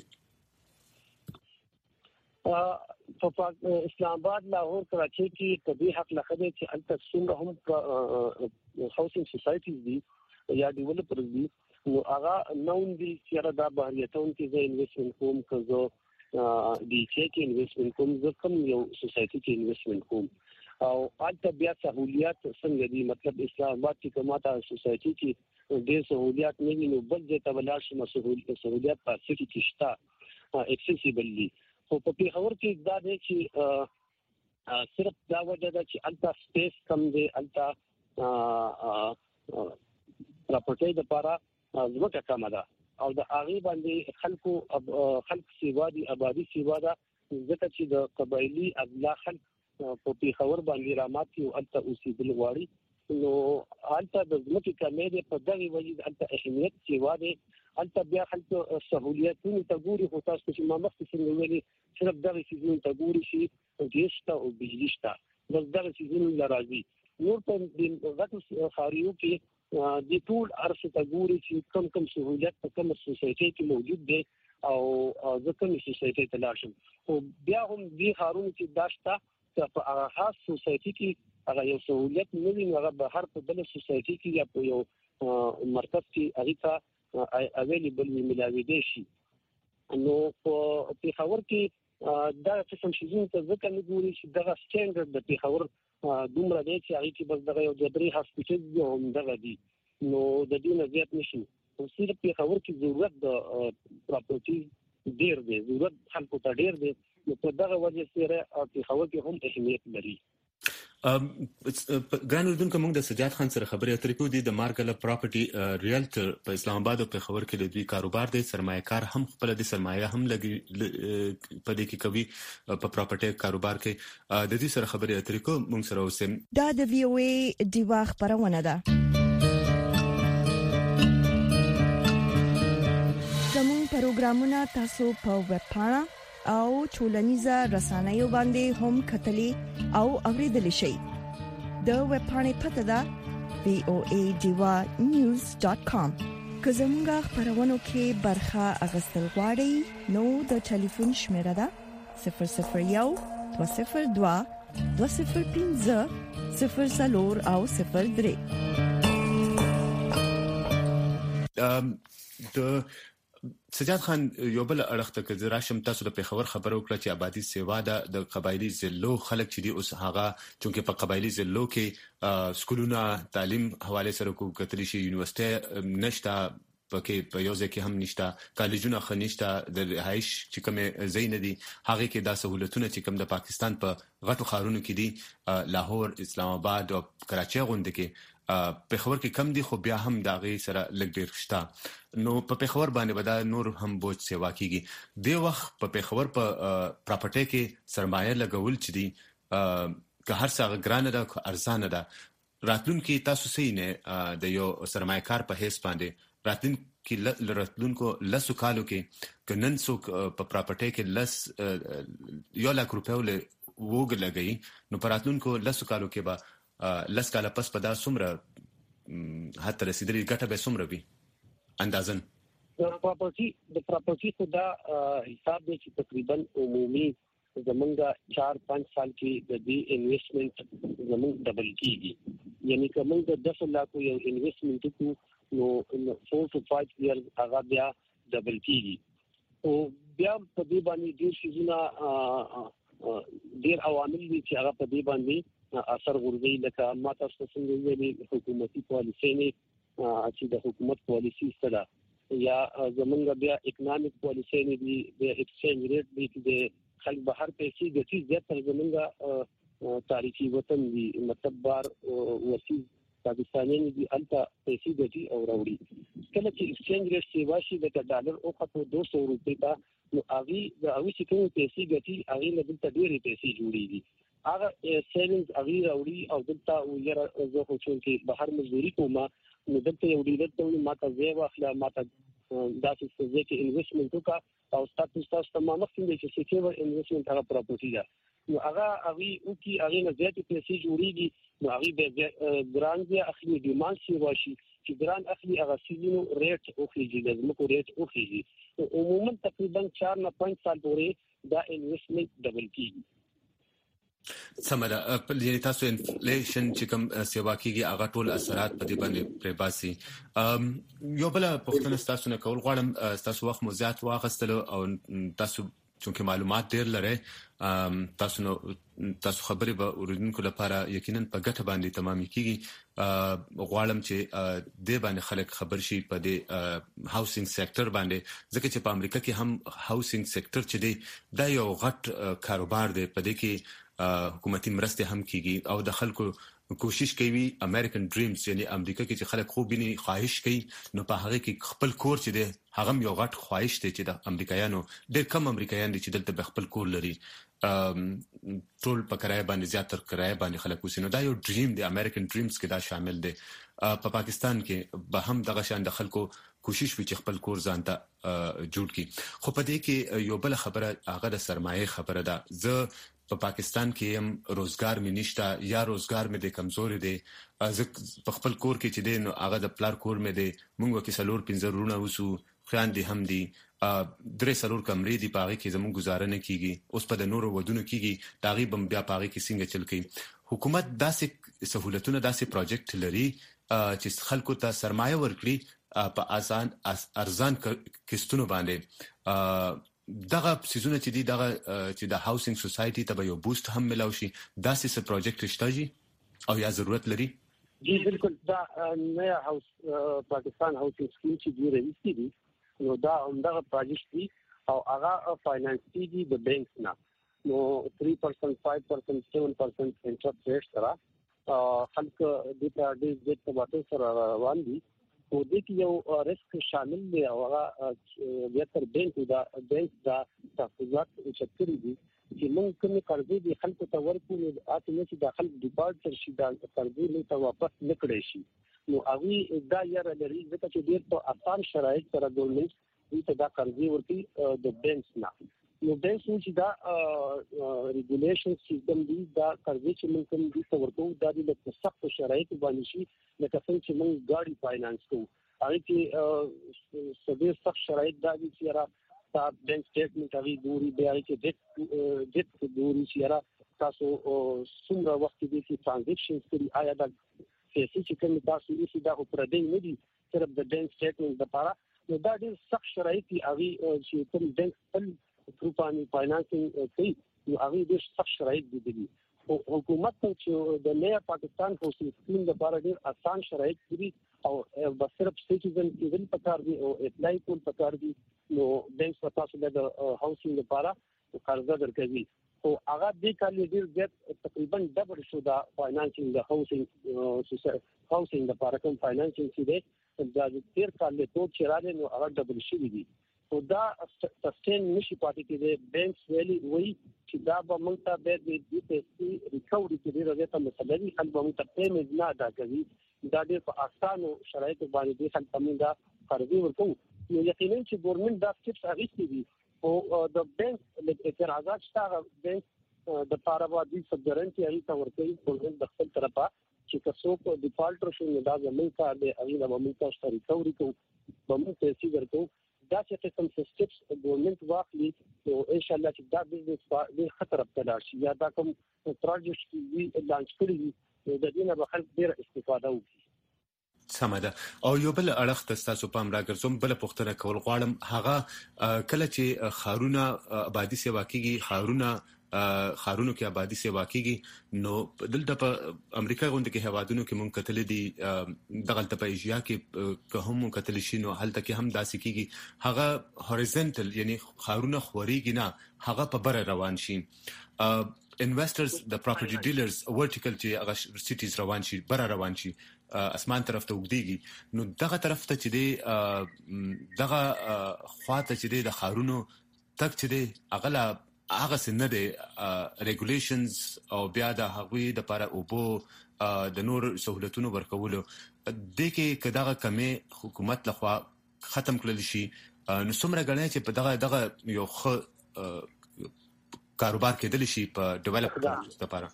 په اسلام آباد لاهور کراچي کې طبي حق لخده چې الته څومره هم هاوسینګ سوسایټیز دي یا ډیولپرز دي نو هغه نون دي چې دا بهریتون کې زه انویسټمنت کوم کزو دي چې انویسټمنت کوم زه کوم یو سوسایټي کې انویسټمنت کوم او الته بیا سہولیات څنګه دي مطلب اسلام آباد کې کومه سوسایټي کې ډېر سہولیات نه وي نو بل ځای ته ولاړ شي مسؤلیت سہولیات په سټي کې شته اکسیسیبل دي. خو په پیښور کې دا دی چې صرف دا وجه ده چې الته سپیس کم دی الته پراپرټي د لپاره ځمکه کم ده او د هغه باندې خلکو خلک سیوا دي آبادی سیوا ده ځکه چې د قبایلی اضلاع خلک په پیښور باندې رامات یو الته اوسېدل غواړي نو الته د ځمکې کمې دي په دغه وجه الته اهمیت سیوا دي الته بیا خلک سہولیتونو ته ګوري خو تاسو چې ما مخکې څنګه ویلي صرف دغه سيزونو ته ګوري چې ګیستا او بجلی شته بس دغه سيزونو لراځي نور په د غټو خاریو کې د ټول ارسه ته ګوري چې کم کم سہولیت په کوم سوسایټي کې موجود دي او ځکه چې سوسایټي ته لاړ شم او بیا هم د خارونو کې داشته په هغه خاص سوسایټي کې هغه یو سہولیت نه وي هغه به هر په بل سوسایټي کې یا په یو مرکز کې هغه اویلیبل وي ملاوي دي شي نو په پیښور کې دا څه شي چې ځکه نه ګوري چې دغه سټانډرډ د پیښور دومره دی چې هغه کې بس دغه یو جبري هاسپټل دی هم دغه دی نو د دې نه زیات نشي او صرف پیښور کې ضرورت د پراپرټي ډیر دی ضرورت خلکو ته ډیر دی نو په دغه وجه سره پیښور کې هم اهمیت لري. ګران اردوونکو موږ د سجاد خان سره خبرې اترې کوو د مارګل پراپرټي ریلټر په اسلام آباد او په خبر کې د دوی کاروبار دی سرمایه‌کار هم خپل د سرمایه هم لګي په دې کې کوي په پراپرټي کاروبار کې د دې سره خبرې اترې کوو موږ سره اوسم دا د وی او ای دیوا خبرونه ده زموږ پروګرامونه تاسو په ویب پاڼه او ټولنیزه رسنیو باندې هم کتلې او اوریدلې شئ. د ویب پاڼې پته ده وی او ای ډیوا نیوز ډاټ کام. که زموږ خبرونو کې برخه اغستل غواړئ نو د ټلیفون شمیره ده صفر صفر یو دوه صفر دوه دوه صفر پنځه صفر څلور او صفر درې. د سجاد خان یو بل اړخته کې راشم تاسو د پیښور خبرو کړه چې آبادی سیوا د قبایلی ضلعو خلک چې دی اوس هغه چونکه په قبایلی ضلعو کې سکولونه تعلیم حواله سره کو کتلی شي یونیورسيټي نشته پکې په یو ځای کې هم نشته کالجونه خنيشته د رهایش چې کوم زین دي هغه کې دا سہولتونه چې کوم د پاکستان په غټو ښارونو کې دي لاهور اسلام آباد او کراچي غونډه کې پیښور کې کم دي خو بیا هم داغي سره لګ ډیر شته. نو په پیښور باندې ودا نور هم بوج سیوا کیږي. د وخت په پیښور په پراپرټي کې سرمایه لګول چې دي که هر څه ګرانه ده که ارزانه ده راتلونکي تاسو سې نه د یو سرمایه‌کار په هیڅ باندې راتلونکي لراتلونکو لسو کالو کې کنن څوک په پراپرټي کې لس یو لک روپیو له وګ لګي نو پراتلونکو لسو کالو کې به لس کاله پس په دا څومره حتی رسیدلې ګټه به څومره وي اندازن د پراپرټي د پراپرټي خو دا حساب دی چې تقریبا عمومي زمونږه چار پنځه سال کې د دې انویسټمنټ زمونږ ډبل کیږي. یعنی کومه د دس لک یو انویسټمنټ کو نو four to five years هغه بیا ډبل کیږي. او بیا په دې باندې ډیر شیونه ډیر عوامل دي چې هغه په دې باندې اثر غورځي لکه ما تاسو څنګه ویلي حکومتي پالیسي نه چې د حکومت پالیسي سره یا زمونږ بیا اکونومیک پالیسي نه دي د ایکسچینج ریټ دي چې خلک بهر پیسې ګټي زیاتره زمونږ تاریخي وطن دي مطلب بار وسیز پاکستاني دي الته پیسې ګټي او راوړي. کله چې ایکسچینج ریټ سیوا شي د ډالر او خطو دوه سوه روپے تا نو اوی د اوی چې کوم پیسې ګټي هغه نه دلته ډېرې پیسې جوړيږي. هغه سیوینګز هغه راوړي او دلته یره زه خو چې بهر مزدوري کوم نو دلته یو ډیر ته ما ته زیو اخلا ما ته داسې څه کې انویسټمنټ وکا او تاسو تاسو تمام څنګه چې سکیور انویسټمنټ هغه پراپرټي ده نو هغه هغه او کې هغه نه زیاتې پیسې جوړيږي نو هغه به ګران دی اخلي ډیماند سی واشي چې ګران اخلي هغه سیزونو ریټ او خېږي لازم کو ریټ او خېږي عموما تقریبا چار نه پنځه سال پورې دا انویسټمنټ ډبل کیږي. سمره یعنی تاسو انفلیشن چې کوم سیوا کیږي هغه ټول اثرات په دې باندې پرې باسي. یو بل پوښتنه تاسو نه کول غواړم تاسو وخت مو زیات واغستلو او تاسو چې معلومات ډیر لري تاسو نو تاسو خبرې به اوریدونکو لپاره یقینا په ګټه باندې تمامي کیږي. غواړم چې د باندې خلک خبر شي په دې هاوسینګ سېکټر باندې ځکه چې په امریکا کې هم هاوسینګ سېکټر چې دی دا یو غټ کاروبار دی په دې کې حکومتي مرسته هم کیږي او د خلکو کوشش کوي امریکن ډریمز یعنی امریکا کې چې خلک خو بینی خواهش کوي نو په هغه کې خپل کور چې دی هغه یو غټ خواهش دی چې د امریکایانو ډېر کم امریکایان دي چې دلته خپل کور لري ټول په کرایه باندې زیاتر کرایه باندې خلک وسینو دا یو ډریم دی امریکن ډریمز کې دا شامل دی. په پاکستان کې به هم دغه شان د خلکو کوشش وی چې خپل کور ځانته جوړ کړي خو په دې کې یو بل خبره هغه د سرمایه خبره ده. زه په پاکستان کې هم روزګار مې نشته یا روزګار مې د کمزوري دی په خپل کور کې چې دی نو هغه د پلار کور مې دی مونږ کې سلور پنځه رونه وسو خاندي هم دي درې سلور کمرې دي پاغي کې زموږ گزاره نه کیږي اوس په د نورو ودونو کیږي داغي بم بیا پاغي کې څنګه چل کی. حکومت داسې سہولتونه داسې پروجیکټ لري چې خلکو ته سرمایه ورکړي په آسان ارزان کیستونو باندې دغه سيزونه چې دي دغه چې د هاوسینګ سوسايټي ته یو بوست هم ملاوي شي داسې څه پروجیکټ شته او یا ضرورت لري. جی بالکل دا نیا هاوس پاکستان هاوسینګ سکیم چې دی رئیسي دي نو دا همدغه پروجیکټ دي او هغه فاینانس دي د بانک نه نو three percent five percent seven percent انټرست ریټ سره خلک د دې د دې په سره روان دي او د دې یو ریسک شامل دی او هغه بیرته بانک دا بانک دا تحفظات چکري دي چې موږ کوم قرضې دي خلکو ته ورکو نو اته نه چې د خلک ډیپارټر شي دا قرضې نه ته واپس نکړي شي نو هغه دا یاره لري ځکه چې ډېر په آسان شرایط سره ګورنمنت دې ته دا قرضې ورکړي د بانک نه نو بینک چې دا ریګولیشن سیستم دی دا قرضې چې موږ کوم دي ورکو دا د سخت شرایط باندې شي لکه څنګه چې موږ ګاډي فاینانس کوو هغه کې سبي سخت شرایط دا دي چې را تا بینک سټیټمنټ هغه ګوري بیا کې ډیټ ډیټ ګوري چې را تاسو څومره وخت دې چې ټرانزیکشنز کوي آیا دا پیسې چې کوم تاسو یې دا پر دې نه دي صرف د بینک سټیټمنټ لپاره نو دا ډېر سخت شرایط دي هغه چې کوم بینک خپل تروپانی فاینانسینګ کوي نو هغه ډېر سخت شرایط دي حکومت چې د نیا پاکستان هاوسینګ سکیم لپاره ډېر آسان شرایط دي او بس صرف سټیټیزن کېدل پکار دي او اپلای کول پکار دي نو بینک په تاسو د هاوسینګ لپاره قرضه درکوي او هغه د کال ډېر زیات تقریبا ډبل شو دا فاینانسینګ د هاوسینګ هاوسینګ لپاره کوم فاینانسینګ چې دی دا د تیر کال له تو چیرې نو هغه ډبل شي دي او دا سسټین نشي پاتې کېږي بینکس ویلي وایي چې دا به موږ ته د دې پیسې ریکوري کې راځي مثلا دې خلک به موږ ته پیمنټ نه ادا کوي دا ډېر په اسانو شرایطو باندې دې خلک موږ دا قرضې ورکوو نو یقینا چې ګورنمنت دا سټیپس اخیستي دي او د بینک د اعتراضات شته بینک د پاروادي سبجرنټي هغه ته ورکوي ګورنمنت د خپل طرفه چې تاسو په ډیفالټر شو نه دا زموږ کار دی هغه د موږ تاسو ریکوري کوو په موږ پیسې ورکوو دا چې کوم سټیپس ګورنمنت واخلي او ان شاء الله چې دا بزنس په خطر ابتلا شي یا دا کوم پروجیکټ چې لانچ کړي د دې نه به خلک ډیر استفاده وکړي سمده او یو بل اړخ تاسو په امر راګرځم بل پوښتنه کول غواړم هغه کله چې خارونه آبادی سیوا کیږي خارونه خارونو کې آبادی سیوا کیږي نو دلته په امریکا غونډه کې هوادونو کې مونږ کتل دي دغه په ایشیا کې که هم کتل شي نو هلته کې هم داسې کیږي هغه هوریزونټل یعنی خارونه خوريږي نه هغه په بر روان شي انویسټرز د پراپرټي ډیلرز ورټیکل چې هغه سټیز روان شي بر روان شي اسمان طرف ته وګديږي نو دغه طرف ته چې دی دغه خواته چې دی د خارونو تک چې دی اغلا هغه سن دی ریګولیشنز او بیا د هغوی د لپاره او بو د نور سہولتونو ورکولو د کې کداغه کمې حکومت لخوا ختم کړل شي نو څومره غنۍ چې په دغه دغه یو خ کاروبار کېدل شي په ډیولپمنت لپاره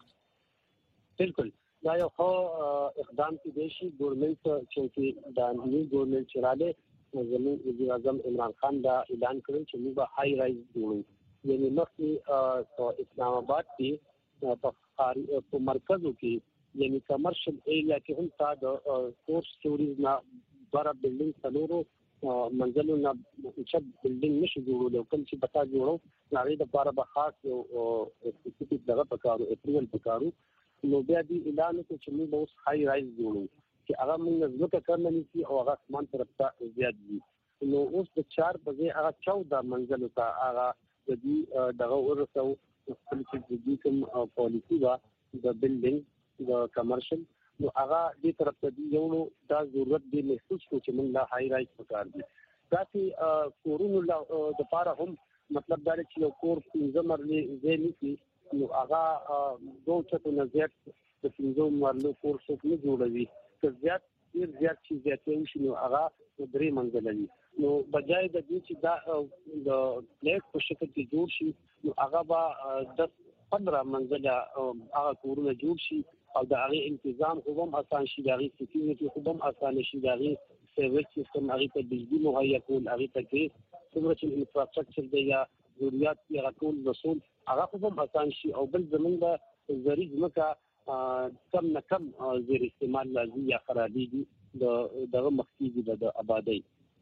بالکل دا یو خو اقدام کې دی شي ګورنمنت چې دا نیو ګورنمنت چلاله زموږ وزیر اعظم عمران خان دا اعلان کړی چې موږ هاي رایز جوړو یعنی مخکې په اسلام آباد کې په مرکزو کې یعنی کمرشل ایریا کې هم تا د فور سټوریز نه بار بلډینګ څلورو منزلو نه چې بلډینګ نشي جوړول کوم چې پتا جوړو هغه د لپاره به خاص یو سپیسیفیک دغه پکارو اپروول پکارو نو بیا دې اعلان وکړ چې موږ اوس هاي رایز جوړو چې هغه موږ ځکه کړل چې او هغه اسمان طرف ته زیات دي نو اوس د چار بجې هغه چودہ منزلو ته هغه د دې دغه ورسو خپل چې د کوم پالیسی وا د بلډینګ د کمرشل نو هغه دې طرف ته دی یو دا ضرورت دی محسوس کو چې موږ لا هاي رایز پکار دي دا چې کورونو د لپاره هم مطلب دا چې یو کور څنګه مرلي زینې کې نو هغه دوه چتو نه زیات د څنګه مرلو کور څوک نه جوړوي که زیات ډیر زیات چې زیاتې شي نو هغه درې منزل وي نو بجای د دې چې دا د پلیټ په شکل کې جوړ شي نو هغه به دس پندرہ منزله هغه کورونه جوړ شي او د هغه تنظیم هم آسان شي د هغه سکیورټي هم آسان شي د هغه سرویس سیستم هغه ته بجلی مهیا کول هغه ته کې څومره چې انفراستراکچر دی یا ضرورت یې راټول رسول هغه هم آسان شي او بل زمونږ د زری ځمکه کم نه کم زیر استعمال لازم یا خرابېږي د دغه مخکې د آبادی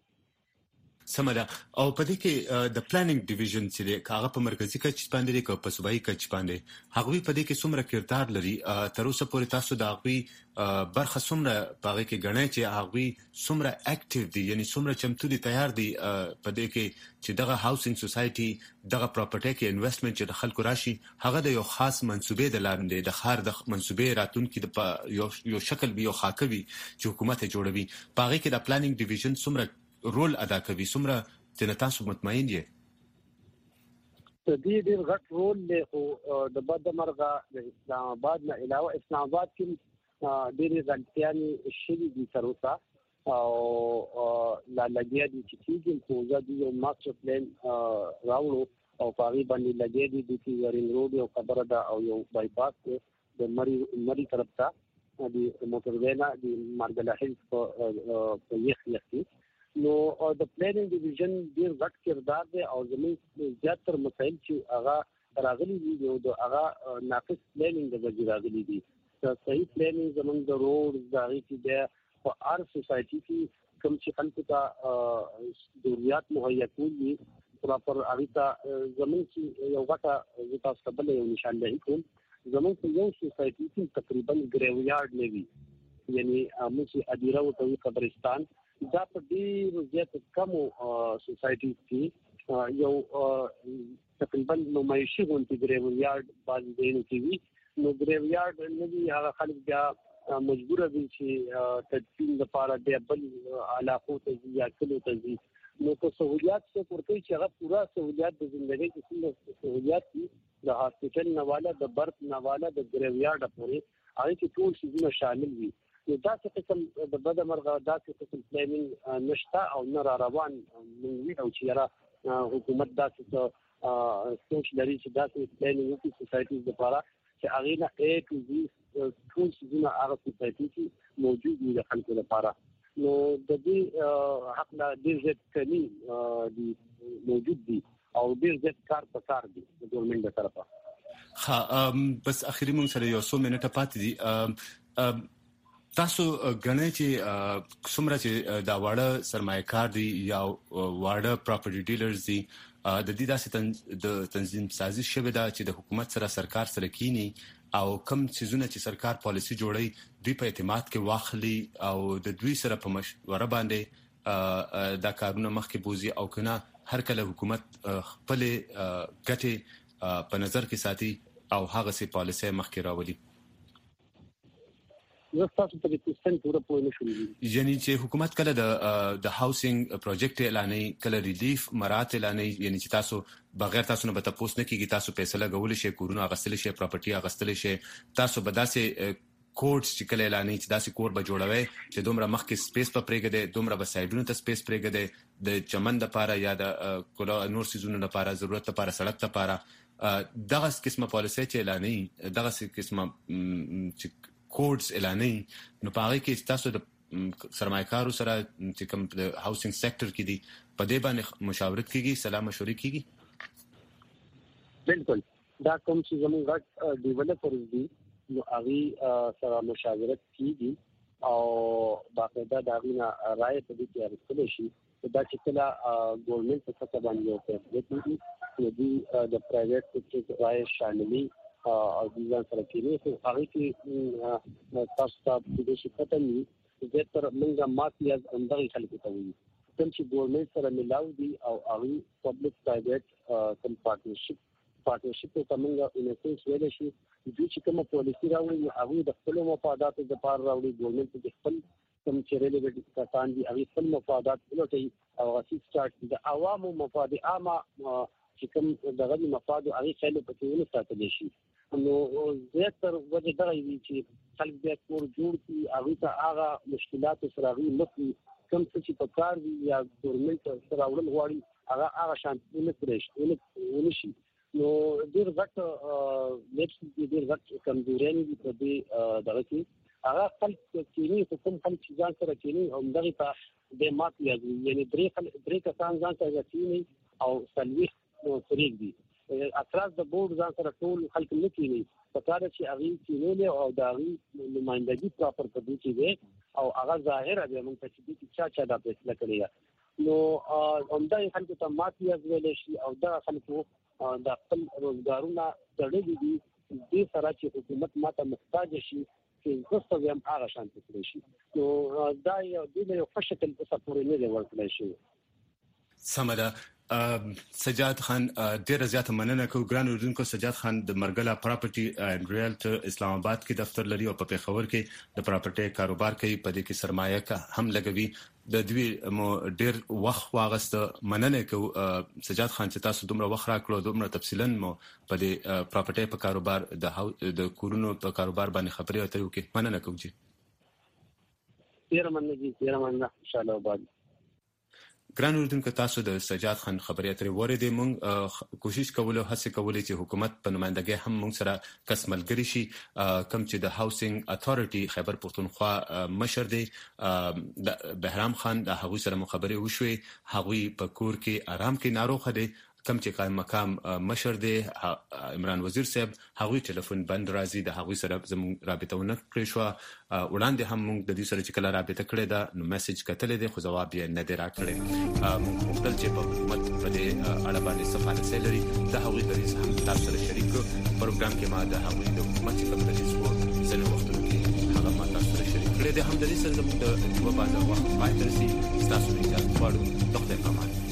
سمدا او په دې کې د پلانینګ ډیویژن چې هغه په مرکزی کچ باندې کې په صوبایي کچ باندې هغه په دې کې څومره کردار لري تر اوسه پورې تاسو د هغه برخه څومره پاره کې غنئ چې هغه څومره اکټیو دي یعنی څومره چمتو دي تیار دي په دې کې چې دغه هاوسینګ سوسایټي دغه پراپرټي کې انویسټمنټ چې د خلکو راشي هغه د یو خاص منسوبې د لاندې د خار د منسوبې راتونکو د یو یو شکل به یو خاکوي چې حکومت جوړوي پاره کې د پلانینګ ډیویژن څومره رول ادا کوي څومره چې تاسو مطمئن یې د دې ډېر غټ رول له د بد مرغه د اسلام آباد نه علاوه اسلام آباد کې ډېرې ځانګړتیاوې شوي دي تر اوسه او لا لګیا دي چې کېږي کوزه دی یو ماستر پلان راوړو او پاغي باندې لګې دي د تیورین روډ یو خبره ده او یو بای پاس د مری مری طرف ته د موټر وینا د مارګلا هیلز په یخ یخي نو د پلانینګ ډیویژن ډیر غټ کردار دی او زموږ زیاتره مسایل چې هغه راغلي دي د هغه ناقص پلانینګ د وجې راغلي دي صحیح پلانینګ زموږ د روډ د هغې کې دی په هر سوسایټي کې کوم چې خلکو ته ضرورت مهیا کول دي پراپر هغې ته زموږ چې یو غټه زه تاسو ته بله یو نشاندهي کوم زموږ په یو سوسایټي کې تقریبا ګریویارډ نه وي یعنې موږ چې ادیره ورته وایو قبرستان دا په ډېرو زیاتو کمو سوسایټیز کې یو تقریبا نمایشي غونډې ګریویارډ بعضې ځایونو کې وي نو ګریویارډ نه وي هغه خلک بیا مجبوره دي چې تدفین لپاره بیا بل علاقو ته ځي یا کلیو ته ځي نو که سهولیات څوک ورکوي چې هغه پوره سهولیات د زندګۍ کې څومره سهولیات دي د هاسپټل نه والا د برت نه والا د ګریویارډ پورې هغې کې ټول څیزونه شامل وي نو داسې قسم د بده مرغه داسې قسم پلانینګ نشته او نه را روان موږ وینو چې یاره حکومت داسې سوچ لري چې داسې پلانینګ وکړي سوسایټیز لپاره چې هغې نه اے ټو زی ټول څیزونه هغه سوسایټي کې موجود وي د خلکو لپاره نو د دې حق نه ډېر زیات کمي موجود دي او ډېر زیات کار په کار دي د ګورنمنټ د طرفه ها بس اخري موږ سره یو څو منټه پاتې دي تاسو غنئ چې څومره چې دا واړه سرمایه‌کار دي یا واړه پراپرټي ډیلرز دي د دې داسې د تنظیم سازي شوې ده چې د حکومت سره سرکار سره کینی او کم چیزونه چې سرکار پالیسی جوړي دوی په اعتماد کې واخلي او د دوی سره په مشوره باندې دا کارونه مخکې بوزي او کنه هر کله حکومت خپل ګټې په نظر کې ساتي او هغه سي پالیسي مخکې راولي تاسو په دې څنګه پوره پوه نه شوئ یعنی چې حکومت کله د د هاوسینګ پروجیکټ اعلانوي کله ریلیف مرات اعلانوي یعنی چې تاسو بغیر تاسو نه به تاسو نه کیږي تاسو پیسې لګول شي کورونه اغستل شي پراپرټي اغستل شي تاسو به داسې کوډز چې کله اعلانوي چې داسې کوډ به جوړوي چې دومره مخکې سپیس په پرېږدي دومره به سایډونو ته سپیس پرېږدي د چمن لپاره یا د کولا نور سيزونو لپاره ضرورت لپاره سړک لپاره دغه قسمه پالیسي چې اعلانوي دغه قسمه چې کوډز اعلانوي نو په هغه کې تاسو د سرمایه‌کارو سره چې کوم د هاوسینګ سېکټر کې دي په دې باندې مشاورت کیږي سلا مشورې کیږي بالکل دا کوم چې زموږ غټ ډیولپرز دي نو هغه سره مشاورت کیږي او باقاعده دا غوښنه رائے په دې کې راځي شي دا چې کله ګورنمنت په څه باندې یو فیصله کوي نو دی د پرایویټ سېکټر رائے شاملي او د ځان سره کېږي خو هغه کې تاسو ته د دې شپته نه د تر موږ مافیا اندغه خلکو ته وي کوم چې ګورنمنت سره ملاو دي او هغه پبلک پرایویټ کم پارټنرشپ پارټنرشپ ته موږ انسټیټ ویل شي چې چې کومه پالیسي راوړي هغه د خپل مفاداتو لپاره راوړي ګورنمنت د خپل کوم چې ریلیویټ کسان دي هغه خپل مفادات ولټي او هغه سټارټ د عوامو مفاد عامه چې کوم دغه مفاد هغه خلک په ټول ساتل شي نو زیاتره وجه دا وی چې خلک بیا کور جوړ کړي هغه ته هغه مشکلات سره غوي مخکې کوم څه چې په کار وي یا ګورنمنت سره وړل غواړي هغه هغه شانتي نه کړی ونشي نو ډیر غټ لیپس ډیر غټ کمزوري دي په دې دغه کې هغه خلک چې کوم خلک چې ځان سره کېني او دغه ته د مافیا یعنی درې درې کسان ځان سره کېني او سلوي فريق دي اطراف د بورډ ځان سره ټول خلک نه کېني په کار چې هغه کېني او د هغه نمائندګي پراپر پدې کې وي او هغه ظاهره به موږ ته چې چا چا دا فیصله کړی نو همدا خلکو ته مافیا ویل شي او دا خلکو د خپل روزګارونه تړلي دي د سره چې حکومت ماته محتاج شي چې زه هم هغه شان کړی شي نو دا یو د یو فشکل په سپورې نه ورکړل شي سمدا سجاد خان ډیر زیات مننه کوم ګران اوردونکو سجاد خان د مرګلا پراپرټي اینڈ ریلټر اسلام آباد کې دفتر لري او په پیښور کې د پراپرټي کاروبار کوي په دې کې سرمایه کا هم لګوي د دوی مو ډیر وخت واغست مننه کوم سجاد خان چې تاسو دومره وخت راکړو دومره تفصیلا مو په دې پراپرټي په کاروبار د د کورونو په کاروبار باندې خبرې اترې وکړي مننه کوم جی ډیر مننه جی ډیر مننه ان شاء الله بعد ګران اوریدونکو تاسو د سجاد خان خبري اترې وریدې مونږ کوشش کولو هڅه کولې چې حکومت په نمائندګۍ هم مونږ سره کس ملګری شي کوم چې د هاوسینګ اتھارټي خیبر پختونخوا مشر دی بهرام خان د هغوی سره مخابره وشوې هغوی په کور کې آرام کې ناروغ دي کم چې قائم مقام مشر دی عمران وزیر صاحب هغوی ټلیفون بند راځي د هغوی سره زموږ رابطه ونه کړې شو وړاندې هم موږ د دې سره چې کله رابطه کړې ده نو میسج کتلې ده خو جواب یې نه دی راکړی موږ غوښتل چې په حکومت په دې اړه باندې څه فعالیت لري د هغوی دریځ هم تاسو سره شریک کړو پروګرام کې ما د هغوی د حکومت چې کوم دریځ وو ځینې وختونو کې هغه ما تاسو سره شریک کړی دی هم د دې سره زموږ د ډیوا بازار وخت پای ته رسي ستاسو اجازه غواړو د خدای په امان